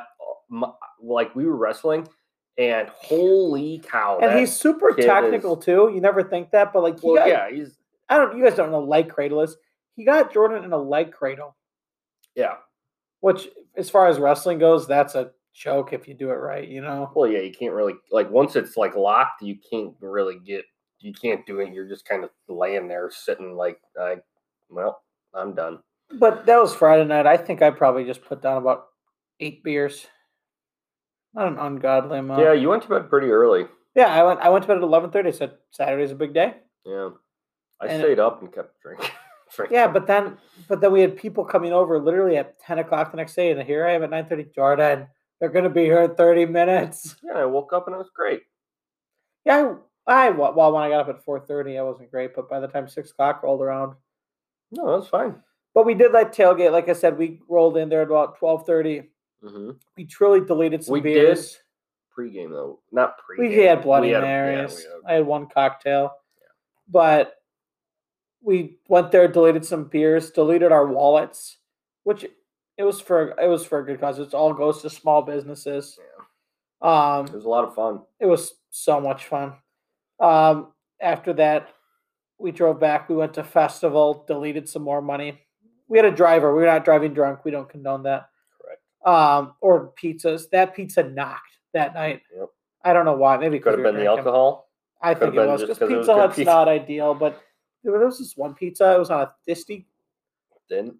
B: we were wrestling, and holy cow!
A: And he's super technical too. You never think that, but
B: he's.
A: You guys don't know leg cradle is. He got Jordan in a leg cradle.
B: Yeah.
A: Which, as far as wrestling goes, that's a joke if you do it right, you know?
B: Well, yeah, you can't really, once it's, locked, you can't really you can't do it. You're just kind of laying there, sitting well, I'm done.
A: But that was Friday night. I think I probably just put down about 8 beers. Not an ungodly amount.
B: Yeah, you went to bed pretty early.
A: Yeah, I went to bed at 11:30. I said Saturday's a big day.
B: Yeah. I stayed up and kept drinking.
A: Yeah, but then we had people coming over literally at 10 o'clock the next day, and here I am at 9:30. Jordan, they're going to be here in 30 minutes.
B: Yeah, I woke up and it was great.
A: Yeah, when I got up at 4:30, I wasn't great, but by the time 6 o'clock rolled around,
B: no, that was fine.
A: But we did tailgate. Like I said, we rolled in there at about 12:30.
B: Mm-hmm.
A: We truly deleted some beers.
B: Did pre-game though, not pre-game.
A: We had Bloody Marys. I had one cocktail, but. We went there, deleted some beers, deleted our wallets, which it was for a good cause. It all goes to small businesses.
B: Yeah. It was a lot of fun.
A: It was so much fun. After that, we drove back. We went to festival, deleted some more money. We had a driver. We were not driving drunk. We don't condone that.
B: Correct.
A: Or pizzas. That pizza knocked that night.
B: Yep.
A: I don't know why. Maybe
B: could have been the alcohol.
A: I think it was because Pizza Hut's not ideal, but. There was this one pizza. It was on a thisty.
B: Thin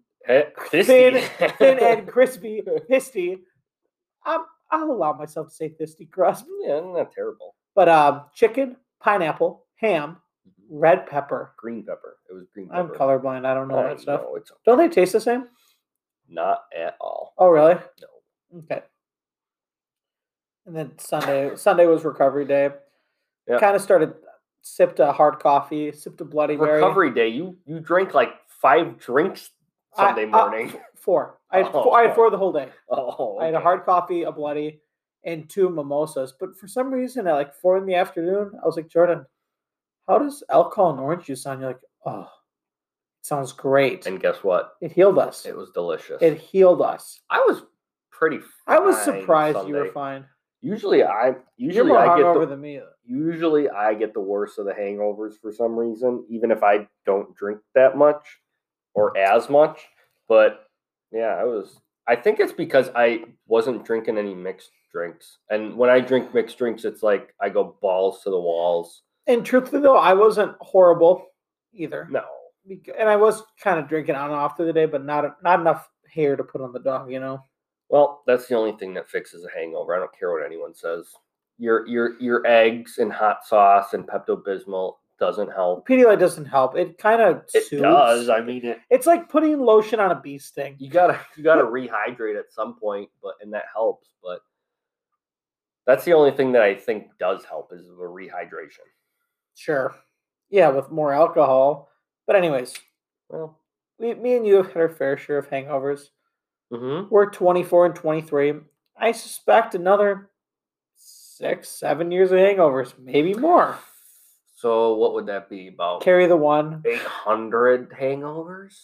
A: and crispy. Thisty. I'll allow myself to say thisty crust.
B: Yeah, not terrible.
A: But chicken, pineapple, ham, red pepper.
B: Green pepper. It was green pepper.
A: I'm colorblind. I don't know that stuff.
B: No,
A: don't they taste the same?
B: Not at all.
A: Oh, really?
B: No.
A: Okay. And then Sunday was recovery day.
B: Yeah.
A: Kind of started... Sipped a hard coffee, sipped a Bloody Mary.
B: Recovery day. You drank 5 drinks Sunday morning.
A: 4. I had 4 the whole day.
B: Oh, okay.
A: I had a hard coffee, a Bloody, and 2 mimosas. But for some reason, at 4 in the afternoon, I was like, Jordan, how does alcohol and orange juice sound? You're like, oh, it sounds great.
B: And guess what?
A: It healed us.
B: It was delicious.
A: It healed us.
B: I was pretty fine.
A: I was surprised
B: Sunday.
A: you were fine.
B: Usually
A: You're more hungover than me.
B: Usually I get the worst of the hangovers for some reason, even if I don't drink that much or as much. But yeah, I think it's because I wasn't drinking any mixed drinks. And when I drink mixed drinks, it's like I go balls to the walls.
A: And truthfully though, I wasn't horrible either.
B: No.
A: And I was kind of drinking on and off through the day, but not enough hair to put on the dog, you know?
B: Well, that's the only thing that fixes a hangover. I don't care what anyone says. Your eggs and hot sauce and Pepto-Bismol doesn't help.
A: Pedialyte doesn't help. It kind of
B: soothes. It does. I mean,
A: it's like putting lotion on a bee sting.
B: You gotta rehydrate at some point, and that helps. But that's the only thing that I think does help is the rehydration.
A: Sure. Yeah, with more alcohol. But anyways,
B: well,
A: me and you have had our fair share of hangovers.
B: Mm-hmm.
A: We're 24 and 23. I suspect another 6-7 years of hangovers, maybe more.
B: So what would that be about?
A: Carry the one.
B: 800 hangovers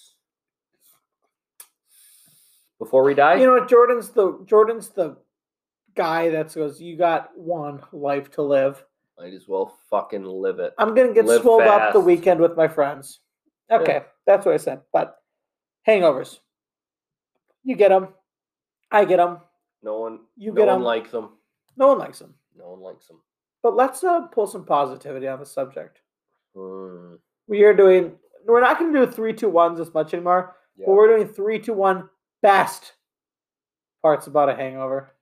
B: before we die.
A: You know what? Jordan's the guy that goes, you got one life to live.
B: Might as well fucking live it.
A: I'm gonna get swole up the weekend with my friends. Okay, That's what I said. But hangovers. You get them. I get them.
B: No one likes them.
A: No one likes them.
B: No one likes them.
A: But let's pull some positivity on the subject.
B: Mm.
A: We're not going to do 3, 2, 1s as much anymore.
B: Yeah.
A: But we're doing 3, 2, 1 best parts about a hangover.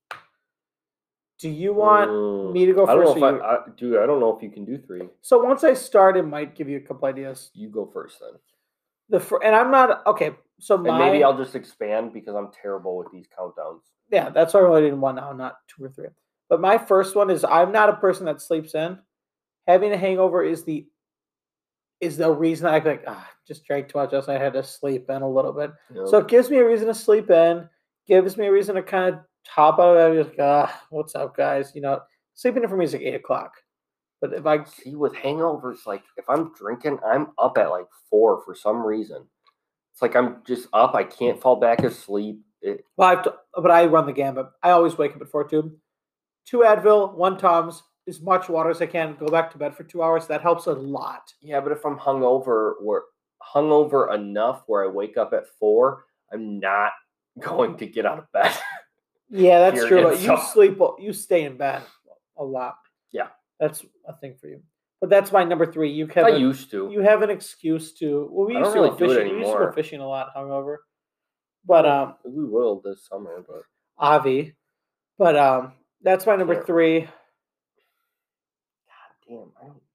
A: Do you want me to go
B: I don't
A: first?
B: know if I don't know if you can do 3.
A: So once I start, it might give you a couple ideas.
B: You go first then.
A: And I'm not okay. So
B: And maybe I'll just expand because I'm terrible with these countdowns.
A: Yeah, that's why I'm only doing 1 now, not 2 or 3. But my first one is I'm not a person that sleeps in. Having a hangover is the reason I like just drank too much last night. I had to sleep in a little bit.
B: Yep.
A: So it gives me a reason to sleep in. Gives me a reason to kind of top out of it. Like, what's up, guys? Sleeping in for me is like 8 o'clock. But if I
B: see with hangovers, like if I'm drinking, I'm up at like 4 for some reason. It's like I'm just up. I can't fall back asleep.
A: but I run the gambit. I always wake up at 4 too. 2 Advil, 1 Tums, as much water as I can. Go back to bed for 2 hours. That helps a lot.
B: Yeah, but if I'm hungover enough where I wake up at 4, I'm not going to get out of bed.
A: Yeah, that's true.
B: Period.
A: But you stay in bed a lot.
B: Yeah,
A: that's a thing for you. But that's my number 3.
B: I used to.
A: You have an excuse to. Well, we
B: I
A: used
B: don't
A: to
B: really
A: go
B: do it
A: fishing. We used to go
B: anymore.
A: fishing a lot hungover. But
B: we will this summer. But
A: Avi. But that's my number 3.
B: God damn! I don't.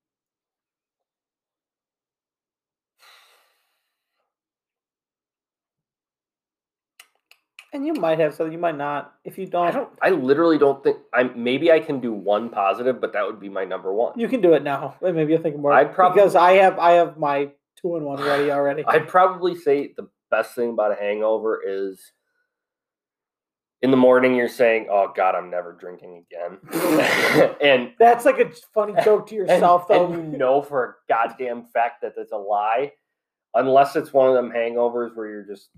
A: And you might have something. You might not. If you don't,
B: I literally don't think. Maybe I can do 1 positive, but that would be my number 1.
A: You can do it now. Wait, maybe you're thinking more.
B: I'd probably
A: because I have my 2 and 1 ready already.
B: I'd probably say the best thing about a hangover is in the morning you're saying, "Oh God, I'm never drinking again," and
A: that's like a funny joke to yourself, though.
B: And you know for a goddamn fact that it's a lie, unless it's one of them hangovers where you're just.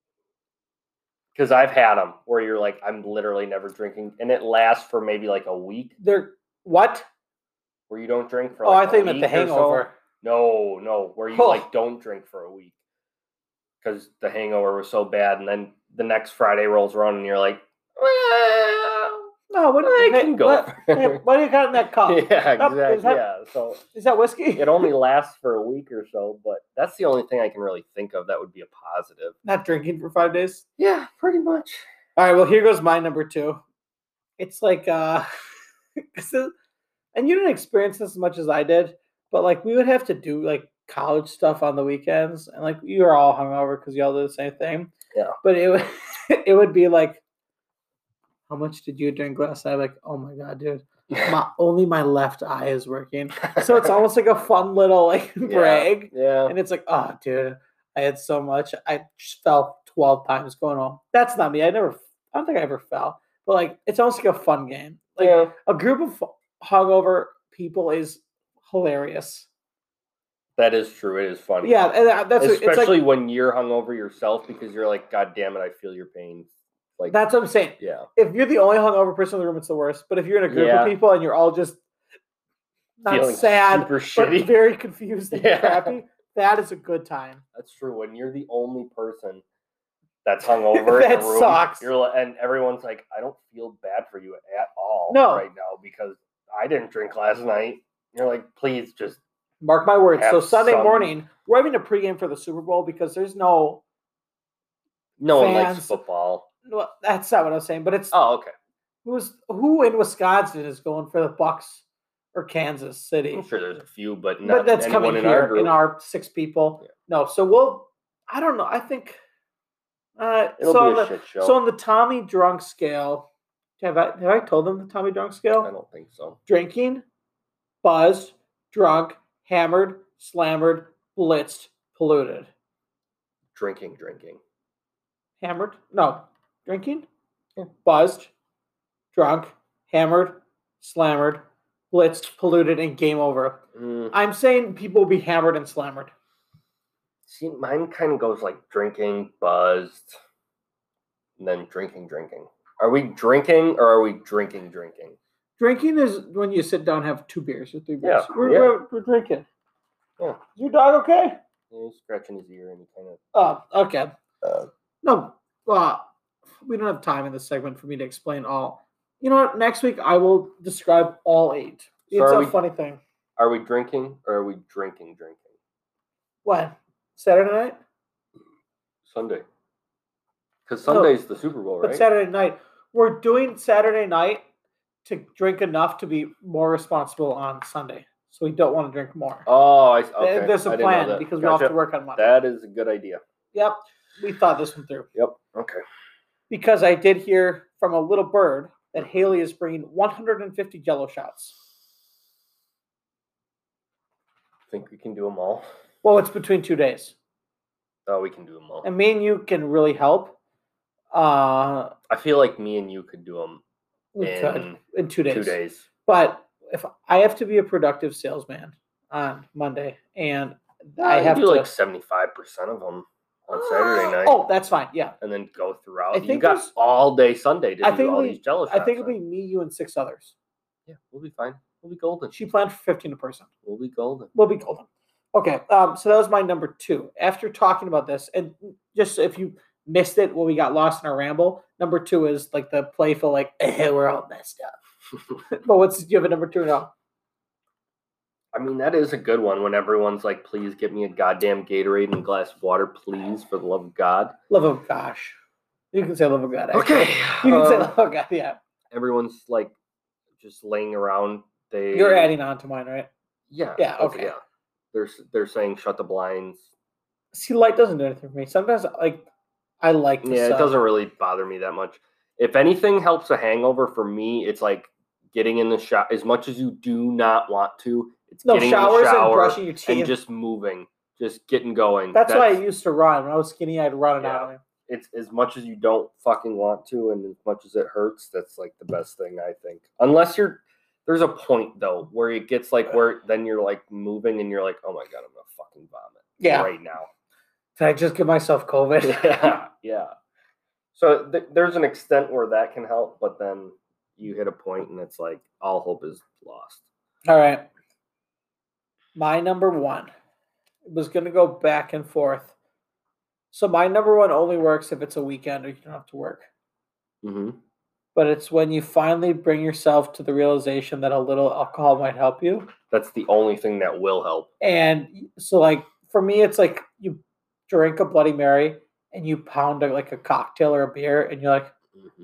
B: Because I've had them where you're like, I'm literally never drinking, and it lasts for maybe like a week.
A: What?
B: Where you don't drink for like
A: I think you meant the hangover.
B: So. No, where you like don't drink for a week. Because the hangover was so bad, and then the next Friday rolls around, and you're like, well,
A: no, what
B: I can go.
A: What do you got in that cup?
B: Yeah, exactly. So
A: is that whiskey?
B: It only lasts for a week or so, but that's the only thing I can really think of that would be a positive.
A: Not drinking for 5 days?
B: Yeah, pretty much.
A: All right, well, here goes my number 2. It's like, and you didn't experience this as much as I did, but like we would have to do like college stuff on the weekends, and like you were all hungover because y'all did the same thing.
B: Yeah.
A: But it would be like, how much did you drink last night? Like, oh my God, dude. Only my left eye is working. So it's almost like a fun little like brag.
B: Yeah.
A: And it's like, oh dude, I had so much. I just fell 12 times going home. That's not me. I don't think I ever fell. But like it's almost like a fun game. Like a group of hungover people is hilarious.
B: That is true. It is funny.
A: Yeah, and that's
B: especially when you're hungover yourself because you're like, God damn it, I feel your pain. Like
A: that's what I'm saying.
B: Yeah.
A: If you're the only hungover person in the room, it's the worst. But if you're in a group of people and you're all just not
B: feeling
A: sad,
B: super
A: but
B: shitty,
A: very confused and crappy, that is a good time.
B: That's true. When you're the only person that's hungover
A: that
B: in the room,
A: sucks.
B: And everyone's like, I don't feel bad for you at all right now because I didn't drink last night. You're like, please just
A: mark my words. So Sunday morning, we're having a pregame for the Super Bowl because there's no
B: one likes football.
A: No, that's not what I was saying. But it's
B: okay.
A: Who in Wisconsin is going for the Bucks or Kansas City?
B: I'm sure there's a few, but not
A: that's coming
B: in
A: here
B: our group.
A: In our 6 people. Yeah. No, so I don't know. I think
B: it'll be a shit show.
A: So on the Tommy drunk scale, have I told them the Tommy drunk scale?
B: I don't think so.
A: Drinking, buzzed, drunk, hammered, slammered, blitzed, polluted.
B: Drinking.
A: Hammered? No. Drinking? Yeah. Buzzed, drunk, hammered, slammered, blitzed, polluted, and game over. I'm saying people will be hammered and slammered.
B: See, mine kind of goes like drinking, buzzed, and then drinking. Are we drinking or are we drinking?
A: Drinking is when you sit down and have 2 beers or 3 beers.
B: Yeah,
A: we're drinking. Yeah. Is your dog okay?
B: Yeah, he's scratching his ear and he kind of...
A: Oh, okay. No, we don't have time in this segment for me to explain all. You know what? Next week I will describe all 8. It's a funny thing.
B: Are we drinking or are we drinking?
A: What? Saturday night?
B: Sunday. Because Sunday's the Super Bowl,
A: But
B: right?
A: Saturday night. We're doing Saturday night to drink enough to be more responsible on Sunday. So we don't want to drink more.
B: Oh, okay.
A: There's a
B: I didn't know
A: plan
B: that.
A: because we all have
B: Gotcha.
A: to work on Monday.
B: That is a good idea.
A: Yep. We thought this one through.
B: Yep. Okay.
A: Because I did hear from a little bird that Haley is bringing 150 Jello shots.
B: Think we can do them all?
A: Well, it's between 2 days.
B: Oh, we can do them all.
A: And me and you can really help.
B: I feel like me and you could do them
A: We could in 2 days.
B: 2 days.
A: But if I have to be a productive salesman on Monday, and I have
B: do
A: to
B: like 75% of them on Saturday night.
A: Oh, that's fine. Yeah,
B: and then go throughout.
A: I
B: You
A: think
B: got
A: there's-
B: all day Sunday to
A: I
B: do
A: think
B: all
A: we-
B: these Jello shots.
A: I think it'll be me, you, and 6 others.
B: Yeah, we'll be fine. We'll be golden.
A: She planned for 15 a person.
B: We'll be golden.
A: We'll be golden. Okay, so that was my number 2. After talking about this, and just if you missed it when we got lost in our ramble, number 2 is like the playful, like, we're all messed up. But do you have a number 2 now?
B: I mean, that is a good one when everyone's like, please get me a goddamn Gatorade and a glass of water, please, for the love of God.
A: Love of gosh. You can say love of God. Actually.
B: Okay.
A: You can say love of God, yeah.
B: Everyone's like just laying around.
A: You're adding on to mine, right?
B: Yeah.
A: Yeah, okay.
B: Yeah. They're saying shut the blinds.
A: See, light doesn't do anything for me. Sometimes, I like the sun.
B: It doesn't really bother me that much. If anything helps a hangover for me, it's like getting in the shower. As much as you do not want to, it's getting
A: showers
B: in the shower
A: and brushing your teeth
B: and just moving, just getting going.
A: That's why I used to run. When I was skinny, I'd run it out.
B: It's as much as you don't fucking want to, and as much as it hurts. That's like the best thing, I think. Unless there's a point though where it gets like where then you're like moving and you're like, oh my God, I'm gonna fucking vomit right now.
A: Did I just give myself COVID?
B: Yeah. So there's an extent where that can help, but then you hit a point and it's like all hope is lost.
A: All right. My number 1 was going to go back and forth. So my number 1 only works if it's a weekend or you don't have to work.
B: Mm-hmm.
A: But it's when you finally bring yourself to the realization that a little alcohol might help you.
B: That's the only thing that will help.
A: And so, like, for me, it's like you drink a Bloody Mary and you pound like a cocktail or a beer, and you're like,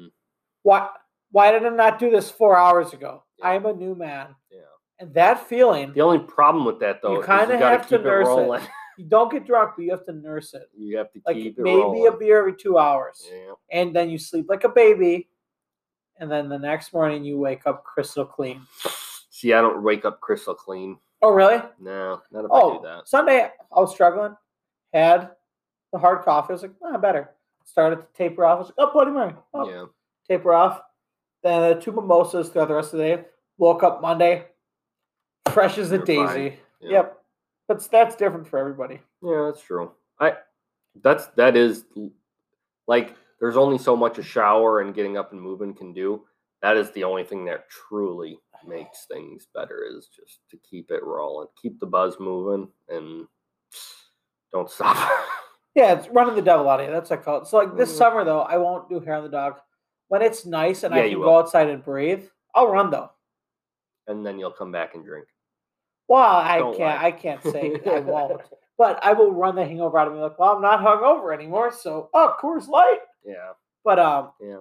A: why did I not do this 4 hours ago? Yeah. I am a new man.
B: Yeah.
A: And that feeling.
B: The only problem with that, though,
A: you kind of have to nurse it. You don't get drunk, but you have to nurse it.
B: You have to keep it
A: maybe
B: rolling.
A: A beer every 2 hours.
B: Yeah.
A: And then you sleep like a baby. And then the next morning you wake up crystal clean.
B: See, I don't wake up crystal clean.
A: Oh, really?
B: No, not if I do that.
A: Sunday, I was struggling. Had the hard coffee. I was like, better. Started to taper off. I was like, oh, Bloody Mary. Oh. Yeah. Taper off. Then the 2 mimosas throughout the rest of the day. Woke up Monday. Fresh as a daisy. Yeah. Yep. But that's different for everybody.
B: Yeah, that's true. That is like there's only so much a shower and getting up and moving can do. That is the only thing that truly makes things better is just to keep it rolling, keep the buzz moving, and don't stop.
A: Yeah, it's running the devil out of you. That's what I call it. So like this summer though, I won't do hair on the dog. When it's nice and I can go outside and breathe, I'll run though.
B: And then you'll come back and drink.
A: Well, I can't say I won't. But I will run the hangover out of me like, well, I'm not hungover anymore, so Coors Light.
B: Yeah.
A: But
B: yeah.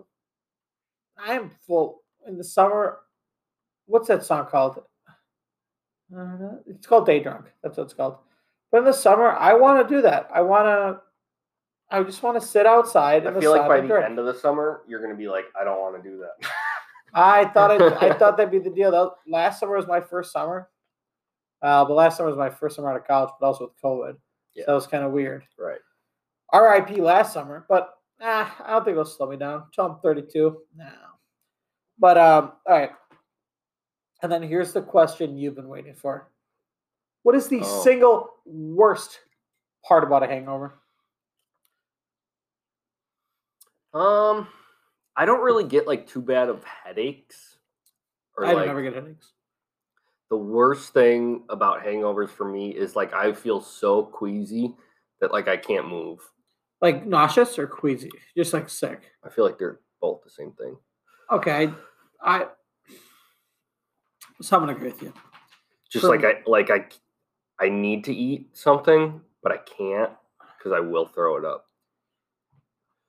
A: I am full in the summer. What's that song called? It's called Day Drunk. That's what it's called. But in the summer, I want to do that. I just want to sit outside in the sun.
B: I feel like by the end of the summer, you're going to be like, I don't want to do that.
A: I thought that'd be the deal. Last summer was my first summer. But last summer was my first summer out of college, but also with COVID. Yeah. So that was kind of weird.
B: Right.
A: RIP last summer, but I don't think it'll slow me down until I'm 32. No. But, all right. And then here's the question you've been waiting for. What is the single worst part about a hangover?
B: I don't really get like too bad of headaches.
A: I don't ever get headaches.
B: The worst thing about hangovers for me is like I feel so queasy that like I can't move.
A: Like nauseous or queasy? Just like sick?
B: I feel like they're both the same thing.
A: Okay. So I'm gonna agree with you.
B: Just I need to eat something, but I can't because I will throw it up.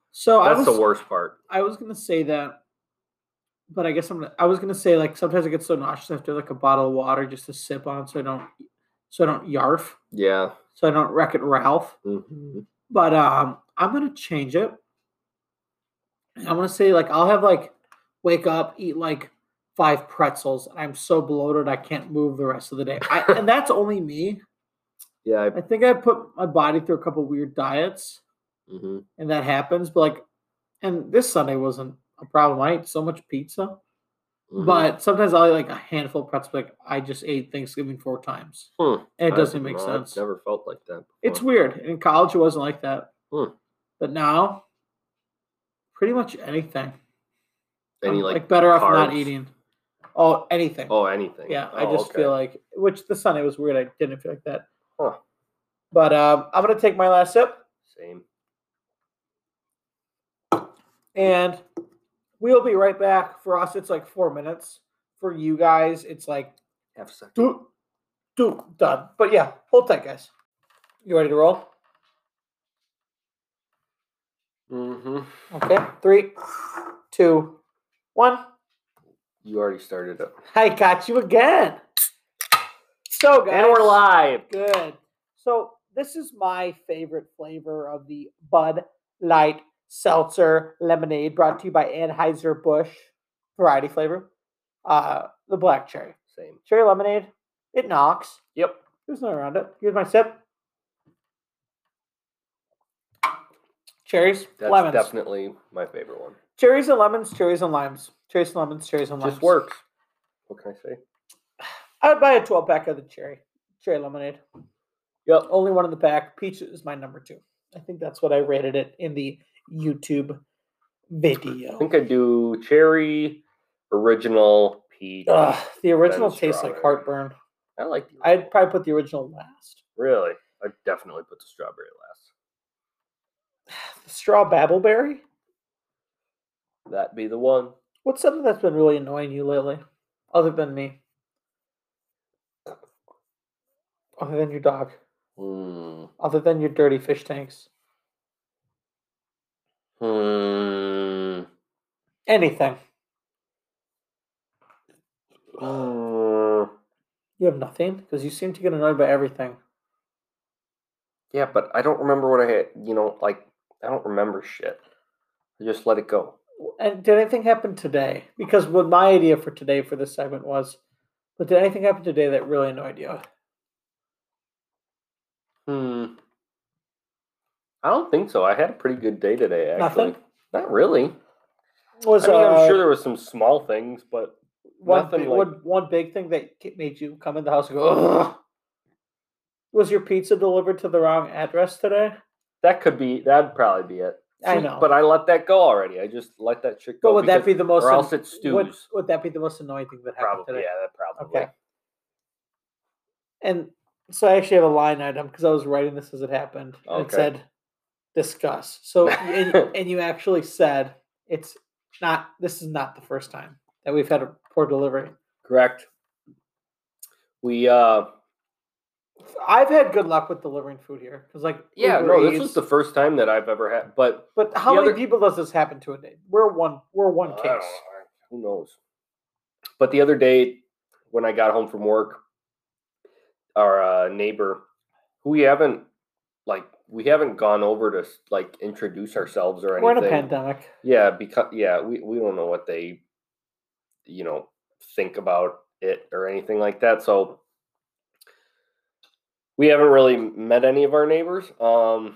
A: So
B: That's the worst part.
A: I was gonna say that, but I guess I was gonna say like sometimes I get so nauseous after like a bottle of water just to sip on, so I don't yarf,
B: Yeah.
A: so I don't wreck it Ralph.
B: Mm-hmm.
A: But I'm gonna change it. I'm gonna say like I'll have like wake up, eat like 5 pretzels, and I'm so bloated I can't move the rest of the day. And that's only me.
B: Yeah.
A: I think I put my body through a couple weird diets,
B: Mm-hmm.
A: and that happens. But like, and this Sunday wasn't a problem. I ate so much pizza,
B: Mm-hmm.
A: but sometimes I'll eat like a handful of pretzels. Like I just ate Thanksgiving 4 times, and it doesn't make sense.
B: I've never felt like that before.
A: It's weird. In college, it wasn't like that, but now, pretty much anything.
B: Any
A: like better off not
B: carbs?
A: eating. Oh, anything.
B: Oh, anything.
A: Yeah,
B: Oh,
A: I just feel like, which the Sunday was weird. I didn't feel like that.
B: Huh.
A: But I'm gonna take my last sip,
B: Same.
A: and we'll be right back. For us, it's like 4 minutes. For you guys, it's like
B: half a second.
A: Done. But yeah, hold tight, guys. You ready to roll?
B: Mm-hmm.
A: Okay. 3, 2, 1.
B: You already started it.
A: I got you again. So, guys.
B: And we're live.
A: Good. So, this is my favorite flavor of the Bud Light Seltzer Lemonade, brought to you by Anheuser-Busch variety flavor. The black cherry.
B: Same.
A: Cherry lemonade. It knocks.
B: Yep.
A: There's nothing around it. Here's my sip. Cherries,
B: That's
A: lemons.
B: definitely my favorite one.
A: Cherries and lemons, cherries and limes. Cherries and lemons, cherries and limes.
B: Just works. What can I say?
A: I would buy a 12-pack of the cherry lemonade.
B: Yep.
A: Only one in the pack. Peach is my number 2. I think that's what I rated it in the YouTube video.
B: I think I do cherry, original, peach.
A: The original tastes like heartburn.
B: I like the original.
A: I'd probably put the original last.
B: Really? I'd definitely put the strawberry last.
A: The straw babbleberry?
B: That'd be the one.
A: What's something that's been really annoying you lately? Other than me? Other than your dog? Other than your dirty fish tanks? Anything. You have nothing? Because you seem to get annoyed by everything.
B: Yeah, but I don't remember what I had. I don't remember shit. I just let it go.
A: And did anything happen today? Because what my idea for today for this segment was, but did anything happen today that really annoyed you?
B: I don't think so. I had a pretty good day today, actually.
A: Nothing?
B: Not really.
A: I'm
B: sure there was some small things, but
A: one big thing that made you come in the house and go, ugh. Was your pizza delivered to the wrong address today?
B: That'd probably be it.
A: I know.
B: But I let that go already. I just let that shit go.
A: But would that be the most...
B: Or else it stews.
A: Would that be the most annoying thing that happened today?
B: Yeah, that probably.
A: Okay. And so I actually have a line item because I was writing this as it happened. And it said, discuss. So, and you actually said, this is not the first time that we've had a poor delivery.
B: Correct.
A: I've had good luck with delivering food here because,
B: this was the first time that I've ever had. But
A: how many people does this happen to a day? We're one case.
B: Who knows? But the other day, when I got home from work, our neighbor, who we haven't gone over to introduce ourselves or anything.
A: We're in a pandemic.
B: Yeah, because we don't know what they, think about it or anything like that. So. We haven't really met any of our neighbors. So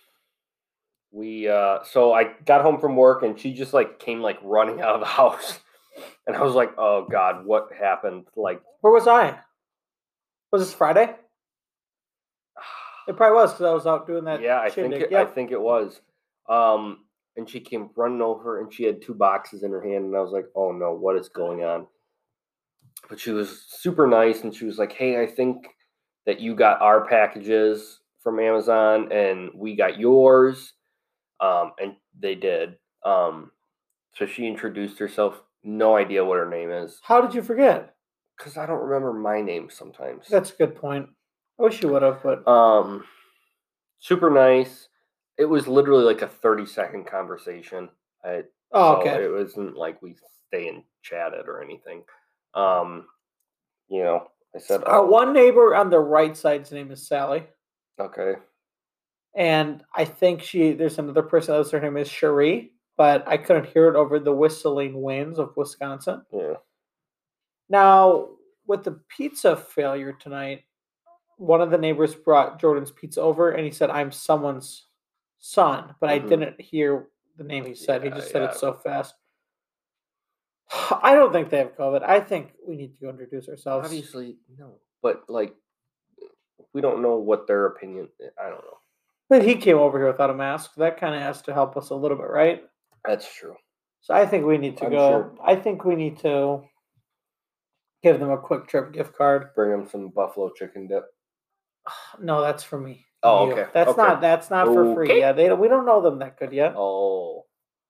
B: I got home from work and she just came running out of the house, and I was like, "Oh God, what happened?" Where
A: was I? Was this Friday? It probably was because I was out doing that.
B: Yeah, I think it was. And she came running over and she had 2 boxes in her hand, and I was like, "Oh no, what is going on?" But she was super nice, and she was like, "Hey, I think that you got our packages from Amazon and we got yours." And they did. So she introduced herself. No idea what her name is.
A: How did you forget?
B: Because I don't remember my name sometimes.
A: That's a good point. I wish you would have, but...
B: Super nice. It was literally like a 30-second conversation.
A: Oh,
B: So
A: okay.
B: it wasn't like we stay and chatted or anything. Um, I said,
A: Our
B: "Oh,
A: one neighbor on the right side's name is Sally.
B: okay."
A: And I think there's another person else, her name is Cherie, but I couldn't hear it over the whistling winds of Wisconsin.
B: Yeah.
A: Now, with the pizza failure tonight, one of the neighbors brought Jordan's pizza over and he said, I'm someone's son, but I
B: Mhm.
A: didn't hear the name he said. He
B: Yeah,
A: just said it
B: yeah.
A: so fast. I don't think they have COVID. I think we need to go introduce ourselves.
B: Obviously, no. But like, we don't know what their opinion. I don't know.
A: But he came over here without a mask. That kind of has to help us a little bit, right?
B: That's true.
A: So I think we need to
B: I'm
A: go.
B: sure.
A: I think we need to give them a quick trip gift card.
B: Bring them some buffalo chicken dip.
A: No, that's for me.
B: Oh,
A: You.
B: okay.
A: That's
B: Okay.
A: not. That's not for free.
B: Okay.
A: Yeah, we don't know them that good yet.
B: Oh.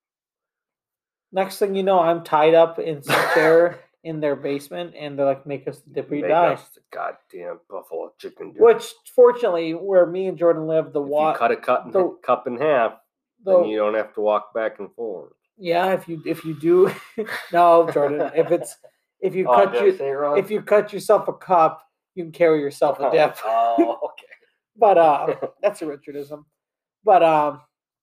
A: Next thing you know, I'm tied up in some chair in their basement, and they're like, "Make us the dip or you
B: Make
A: die."
B: us the goddamn buffalo chicken dip.
A: Which, fortunately, where me and Jordan live,
B: If you cut a cup in half, then you don't have to walk back and forth.
A: Yeah, if you do, no, Jordan. If you cut yourself a cup, you can carry yourself a dip.
B: Oh, okay.
A: But that's a Richardism. But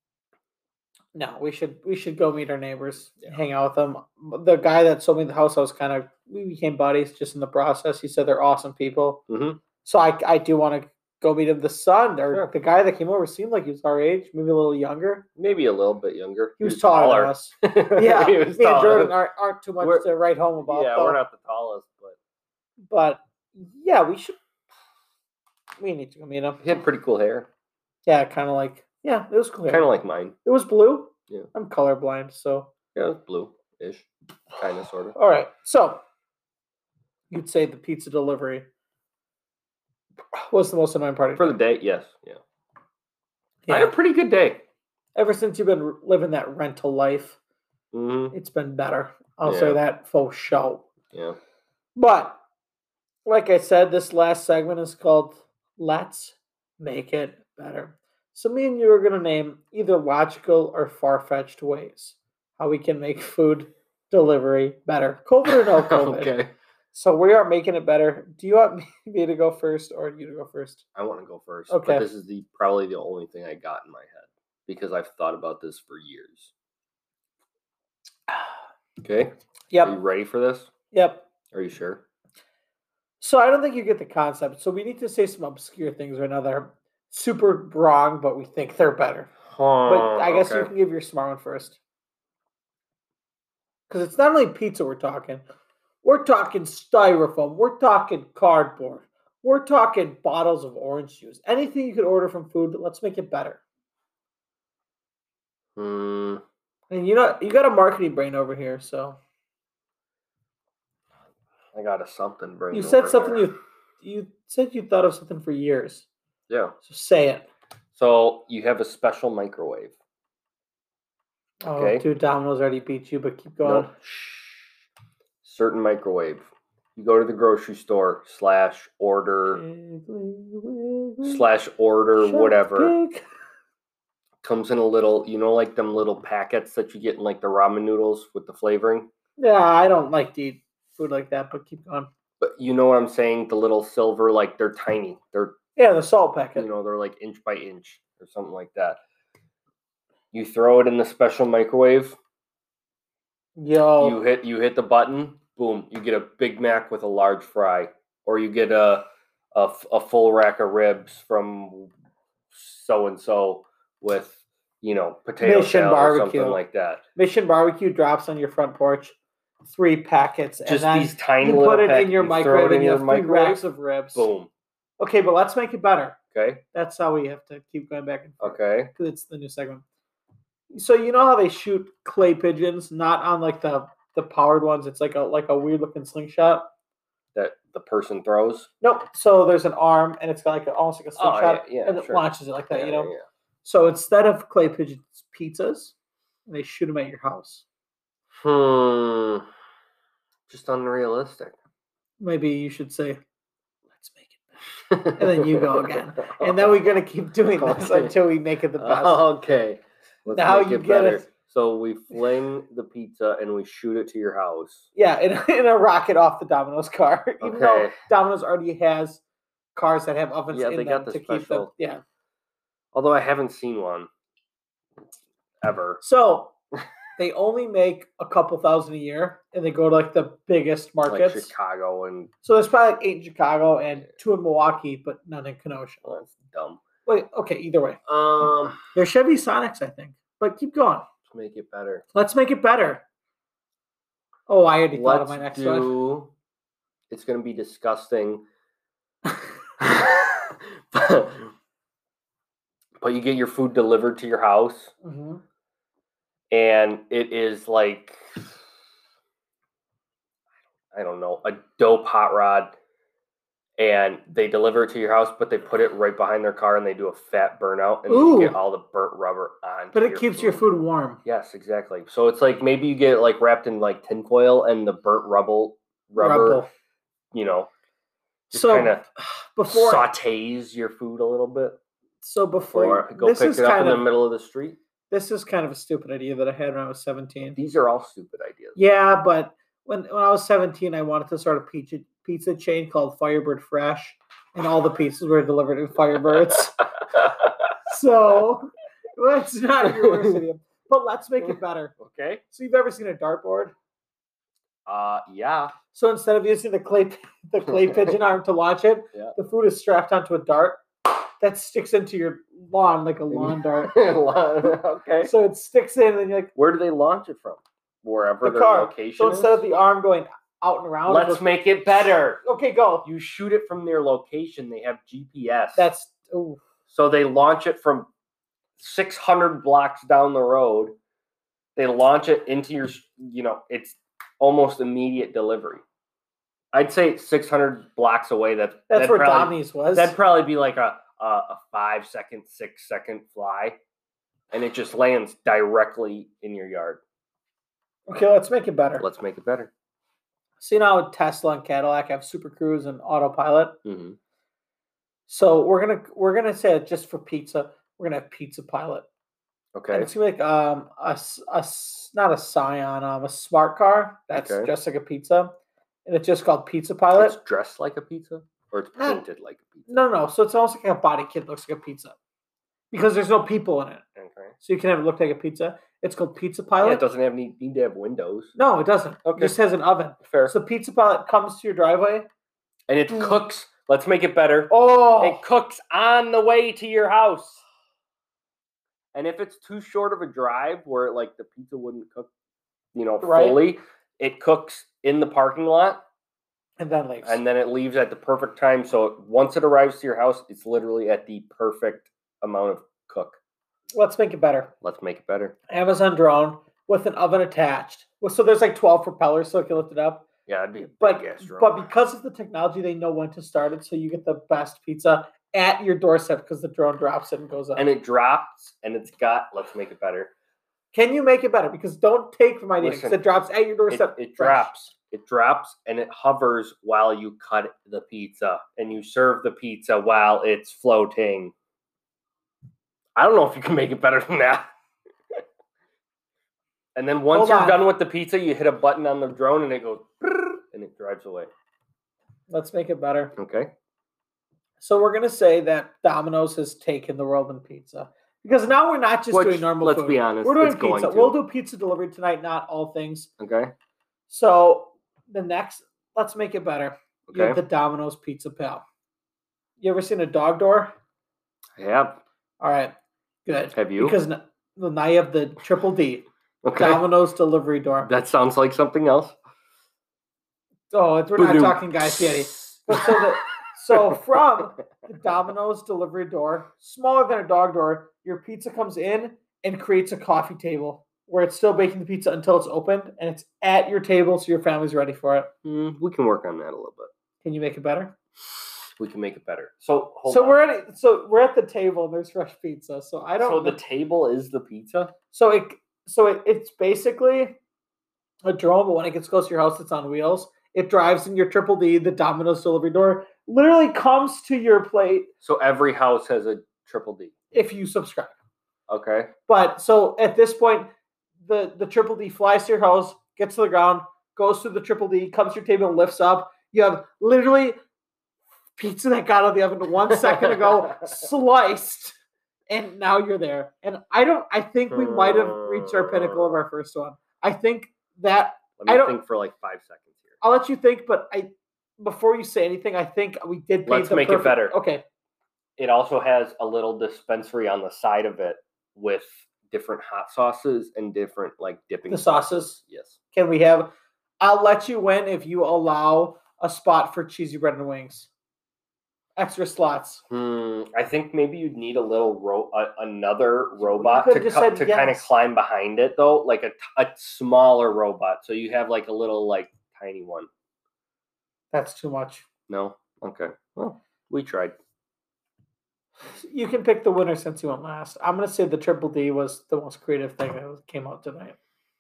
A: no, we should go meet our neighbors, hang out with them. The guy that sold me the house, we became buddies just in the process. He said they're awesome people.
B: Mm-hmm.
A: So I do want to go meet him. The son or
B: Sure.
A: the guy that came over seemed like he was our age, maybe a little younger.
B: Maybe a little bit younger.
A: He was taller than us. Yeah,
B: he was
A: me and
B: taller.
A: Jordan aren't too much to write home about.
B: Yeah,
A: though.
B: we're not the tallest,
A: But yeah, we should. We need to go meet him.
B: he had pretty cool hair.
A: Yeah, kind of like it was cool.
B: Kind of like mine.
A: It was blue.
B: Yeah,
A: I'm colorblind, so
B: yeah, it was blue-ish, kind of, sort of.
A: All right, so you'd say the pizza delivery was the most annoying part
B: for the day. Yes, yeah.
A: Yeah.
B: I had a pretty good day.
A: Ever since you've been living that rental life,
B: Mm-hmm.
A: it's been better. I'll say that for sure.
B: Yeah.
A: But like I said, this last segment is called "Let's Make It Better." So me and you are going to name either logical or far-fetched ways how we can make food delivery better. COVID or no COVID.
B: Okay.
A: So we are making it better. Do you want me to go first or you to go first?
B: I want to go first.
A: Okay.
B: But this is probably the only thing I got in my head because I've thought about this for years. Okay.
A: Yep.
B: Are you ready for this?
A: Yep.
B: Are you sure?
A: So I don't think you get the concept. So we need to say some obscure things right now that are super wrong, but we think they're better. But I guess you can give your smart one first. Because it's not only pizza we're talking. We're talking styrofoam. We're talking cardboard. We're talking bottles of orange juice. Anything you could order from food, let's make it better. And you got a marketing brain over here, so.
B: I got a something brain.
A: You said something you said you thought of something for years.
B: Yeah.
A: So say it.
B: So you have a special microwave.
A: Okay. Oh, dude, Domino's already beat you, but keep going.
B: Nope. Certain microwave. You go to the grocery store /order whatever. Comes in a little, like them little packets that you get in like the ramen noodles with the flavoring.
A: Yeah, I don't like to eat food like that, but keep going.
B: But you know what I'm saying? The little silver, like they're tiny.
A: The salt packet.
B: They're like inch by inch or something like that. You throw it in the special microwave.
A: Yo.
B: You hit the button. Boom. You get a Big Mac with a large fry, or you get a full rack of ribs from so and so with potato salad or something like that.
A: Mission Barbecue drops on your front porch 3 packets,
B: just
A: and
B: these tiny
A: you
B: little
A: put it in your microwave, and you have 3 racks of ribs.
B: Boom.
A: Okay, but let's make it better.
B: Okay.
A: That's how we have to keep going back and forth.
B: Okay.
A: Because it's the new segment. So you know how they shoot clay pigeons, not on like the powered ones. It's like a weird looking slingshot
B: that the person throws.
A: Nope. So there's an arm, and it's got like almost like a slingshot,
B: and
A: it launches it like that.
B: Yeah.
A: So instead of clay pigeons, pizzas, they shoot them at your house.
B: Just unrealistic.
A: Maybe you should say, "Let's make it better." and then you go again. And then we're gonna keep doing this
B: Okay.
A: until we make it the best.
B: Okay. Let's
A: Now
B: make
A: you
B: it
A: get
B: better.
A: it.
B: So we fling the pizza and we shoot it to your house.
A: Yeah, in a rocket off the Domino's car. Even though
B: Okay.
A: Domino's already has cars that have ovens
B: Yeah,
A: in
B: they
A: them
B: got the
A: to keep them.
B: special-
A: Yeah.
B: Although I haven't seen one ever.
A: So they only make a couple thousand a year, and they go to like the biggest markets.
B: Like Chicago and
A: So there's probably like 8 in Chicago and 2 in Milwaukee, but none in Kenosha.
B: well, that's dumb.
A: Wait, okay, either way.
B: Let's
A: They're Chevy Sonics, I think. But keep going.
B: make it better.
A: Let's make it better. Oh, I already thought of my next one.
B: It's gonna be disgusting. But you get your food delivered to your house,
A: Mm-hmm.
B: and it is like, I don't know, a dope hot rod, and they deliver it to your house, but they put it right behind their car and they do a fat burnout, and you get all the burnt rubber on.
A: But it keeps your food warm.
B: Yes, exactly. So it's like maybe you get like wrapped in like tinfoil, and the burnt rubber, you know, just
A: So
B: kind of
A: before
B: sautés your food a little bit.
A: So before
B: Or go pick it up in the middle of the street.
A: This is kind of a stupid idea that I had when I was 17.
B: These are all stupid ideas.
A: Yeah, but when I was 17, I wanted to start a pizza chain called Firebird Fresh, and all the pizzas were delivered in Firebirds. So it's not your worst idea, but let's make it better.
B: Okay.
A: So you've ever seen a dartboard?
B: Yeah.
A: So instead of using the clay pigeon arm to launch it,
B: Yeah.
A: the food is strapped onto a dart that sticks into your lawn like a lawn dart.
B: Okay.
A: So it sticks in, and then you're like,
B: where do they launch it from? Wherever
A: the
B: their
A: car.
B: location
A: So
B: is?
A: instead of the arm going out and around, it
B: Let's
A: goes,
B: make it better.
A: okay, go.
B: You shoot it from their location. They have GPS.
A: That's ooh.
B: So they launch it from 600 blocks down the road. They launch it into your, it's almost immediate delivery. I'd say 600 blocks away.
A: That's
B: that'd
A: where
B: probably,
A: Dommy's was.
B: That'd probably be like a 5-second, 6-second fly, and it just lands directly in your yard.
A: Okay, let's make it better.
B: Let's make it better.
A: So you know how Tesla and Cadillac have Super Cruise and Autopilot.
B: Mm-hmm.
A: So we're gonna say it just for pizza. We're gonna have Pizza Pilot.
B: Okay.
A: And it's gonna be like not a Scion, a smart car that's
B: Okay.
A: just like a pizza, and it's just called Pizza Pilot.
B: It's dressed like a pizza, or it's painted like a pizza.
A: No. So it's almost like a body kit looks like a pizza because there's no people in it.
B: Okay.
A: So you can have it look like a pizza. It's called Pizza
B: Yeah,
A: Pilot.
B: it doesn't need to have windows.
A: No, it doesn't.
B: Okay.
A: It just has an oven.
B: Fair.
A: So Pizza Pilot comes to your driveway.
B: And it cooks. Let's make it better.
A: Oh,
B: It cooks on the way to your house. And if it's too short of a drive where like the pizza wouldn't cook,
A: Right.
B: fully, it cooks in the parking lot
A: and then leaves.
B: and then it leaves at the perfect time. So once it arrives to your house, it's literally at the perfect amount of cook.
A: Let's make it better.
B: Let's make it better.
A: Amazon drone with an oven attached. Well, so there's like 12 propellers, so it can lift it up.
B: Yeah, it'd be a
A: But
B: big ass drone.
A: but because of the technology, they know when to start it, so you get the best pizza at your doorstep because the drone drops it and goes up.
B: And it drops and it's got, let's make it better.
A: Can you make it better? Because don't take from idea because
B: Listen,
A: it drops at your doorstep.
B: It
A: fresh.
B: drops. It drops and it hovers while you cut the pizza and you serve the pizza while it's floating. I don't know if you can make it better than that. And then once
A: Hold
B: you're
A: on.
B: done with the pizza, you hit a button on the drone and it goes "Brrr," and it drives away.
A: Let's make it better.
B: Okay.
A: So we're gonna say that Domino's has taken the world in pizza because now we're not just
B: Which,
A: doing normal
B: let's
A: food.
B: be honest,
A: We're doing
B: it's going
A: pizza.
B: to.
A: We'll do pizza delivery tonight, not all things.
B: Okay.
A: So the next, let's make it better. You have
B: Okay.
A: the Domino's Pizza Pal. You ever seen a dog door?
B: I have.
A: All right, good.
B: Have you?
A: Because now you have the Triple D
B: Okay.
A: Domino's delivery door.
B: That sounds like something else.
A: Oh, we're not
B: Ba-doom.
A: talking Guy Fieri. But so from the Domino's delivery door, smaller than a dog door, your pizza comes in and creates a coffee table where it's still baking the pizza until it's opened and it's at your table so your family's ready for it.
B: We can work on that a little bit.
A: Can you make it better?
B: We can make it better. So hold
A: So
B: on.
A: we're at the table and there's fresh pizza. So I don't
B: So
A: know.
B: the table is the pizza?
A: It's basically a drone, but when it gets close to your house, it's on wheels. It drives in your Triple D, the Domino's delivery door, literally comes to your plate
B: So every house has a Triple D.
A: if you subscribe.
B: Okay.
A: But so at this point, the Triple D flies to your house, gets to the ground, goes through the Triple D, comes to your table, and lifts up. You have literally pizza that got out of the oven 1 second ago, sliced, and now you're there. And I think we might have reached our pinnacle of our first one. I think that
B: Let me think for like 5 seconds here.
A: I'll let you think, but before you say anything, I think we did.
B: Let's make it better.
A: Okay.
B: It also has a little dispensary on the side of it with different hot sauces and different like dipping
A: The sauces?
B: Yes.
A: Can we have? I'll let you win if you allow a spot for cheesy bread and wings. Extra slots.
B: I think maybe you'd need a little another robot
A: could've just said
B: kind of
A: yes.
B: climb behind it though, like a smaller robot. So you have like a little like tiny one.
A: That's too much.
B: No? Okay. Well, we tried.
A: You can pick the winner since you went last. I'm going to say the Triple D was the most creative thing that came out tonight.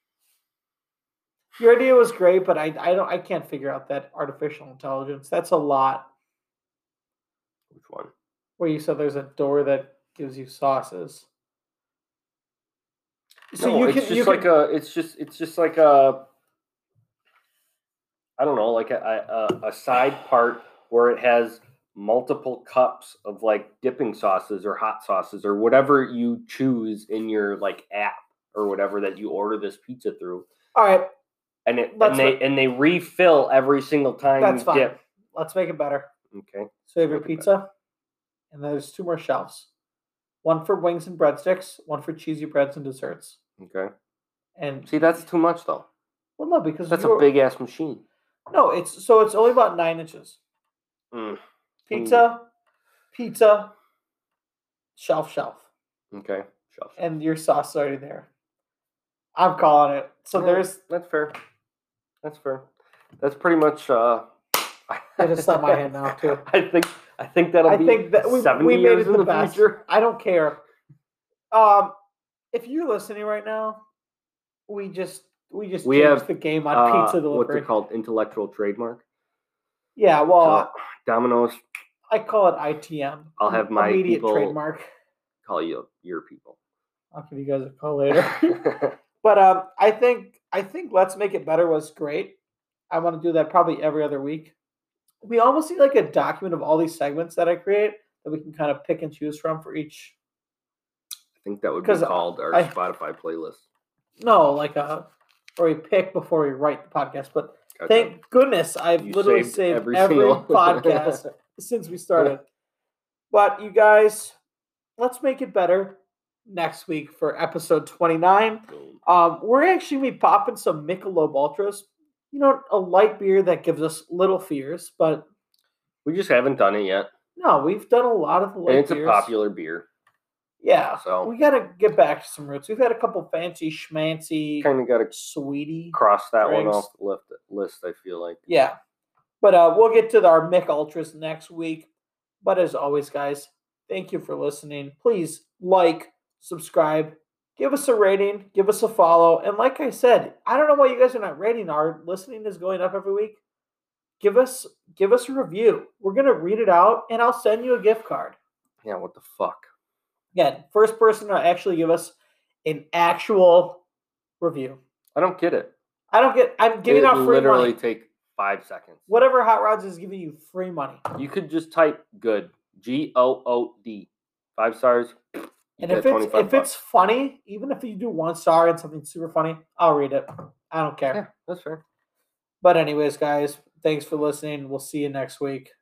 A: Your idea was great, but I can't figure out that artificial intelligence. That's a lot.
B: Which one?
A: Where you said there's a door that gives you sauces. So
B: no, it's just like a I don't know, like a side part where it has multiple cups of like dipping sauces or hot sauces or whatever you choose in your like app or whatever that you order this pizza through.
A: All right.
B: And they refill every single time
A: That's
B: you
A: fine.
B: dip.
A: Let's make it better.
B: Okay.
A: So you have your pizza, and there's 2 more shelves. One for wings and breadsticks, one for cheesy breads and desserts.
B: Okay.
A: And
B: see, that's too much though.
A: Well, no, because
B: that's a big ass machine.
A: No, it's only about 9 inches. Pizza, shelf.
B: Okay, shelf.
A: And your sauce is already there. I'm calling it. So
B: that's fair. That's fair. That's pretty much.
A: I just slap my hand now too.
B: I think that'll be. I think that we made it the best. Future.
A: I don't care. If you're listening right now, we changed the game on pizza delivery.
B: What's it called? Intellectual trademark.
A: Yeah, well,
B: Domino's.
A: I call it ITM.
B: I'll have my
A: immediate
B: people
A: trademark.
B: Call you your people.
A: I'll give you guys a call later. But I think Let's Make It Better was great. I want to do that probably every other week. We almost need like a document of all these segments that I create that we can kind of pick and choose from for each.
B: I think that would be called our Spotify playlist.
A: No, like where we pick before we write the podcast. But thank goodness I've literally saved every podcast since we started. But you guys, let's make it better next week for episode 29. We're actually going to be popping some Michelob Ultras. You know, a light beer that gives us little fears, but
B: we just haven't done it yet.
A: No, we've done a lot of the light beers.
B: And it's a popular beer.
A: Yeah, so we got to get back to some roots. We've had a couple fancy schmancy,
B: kind of got to
A: sweetie
B: cross that drinks. One off the list. I feel like
A: yeah, but we'll get to our Mich Ultras next week. But as always, guys, thank you for listening. Please like, subscribe, give us a rating, give us a follow, and like I said, I don't know why you guys are not rating. Our listening is going up every week. Give us a review. We're gonna read it out, and I'll send you a gift card.
B: Yeah, what the fuck?
A: Again, first person to actually give us an actual review.
B: I don't get it.
A: I'm giving out free money.
B: Literally take 5 seconds.
A: Whatever Hot Rods is giving you free money.
B: You could just type good. GOOD. 5 stars.
A: And if it's funny, even if you do 1 star and something super funny, I'll read it. I don't care.
B: Yeah, that's fair.
A: But anyways, guys, thanks for listening. We'll see you next week.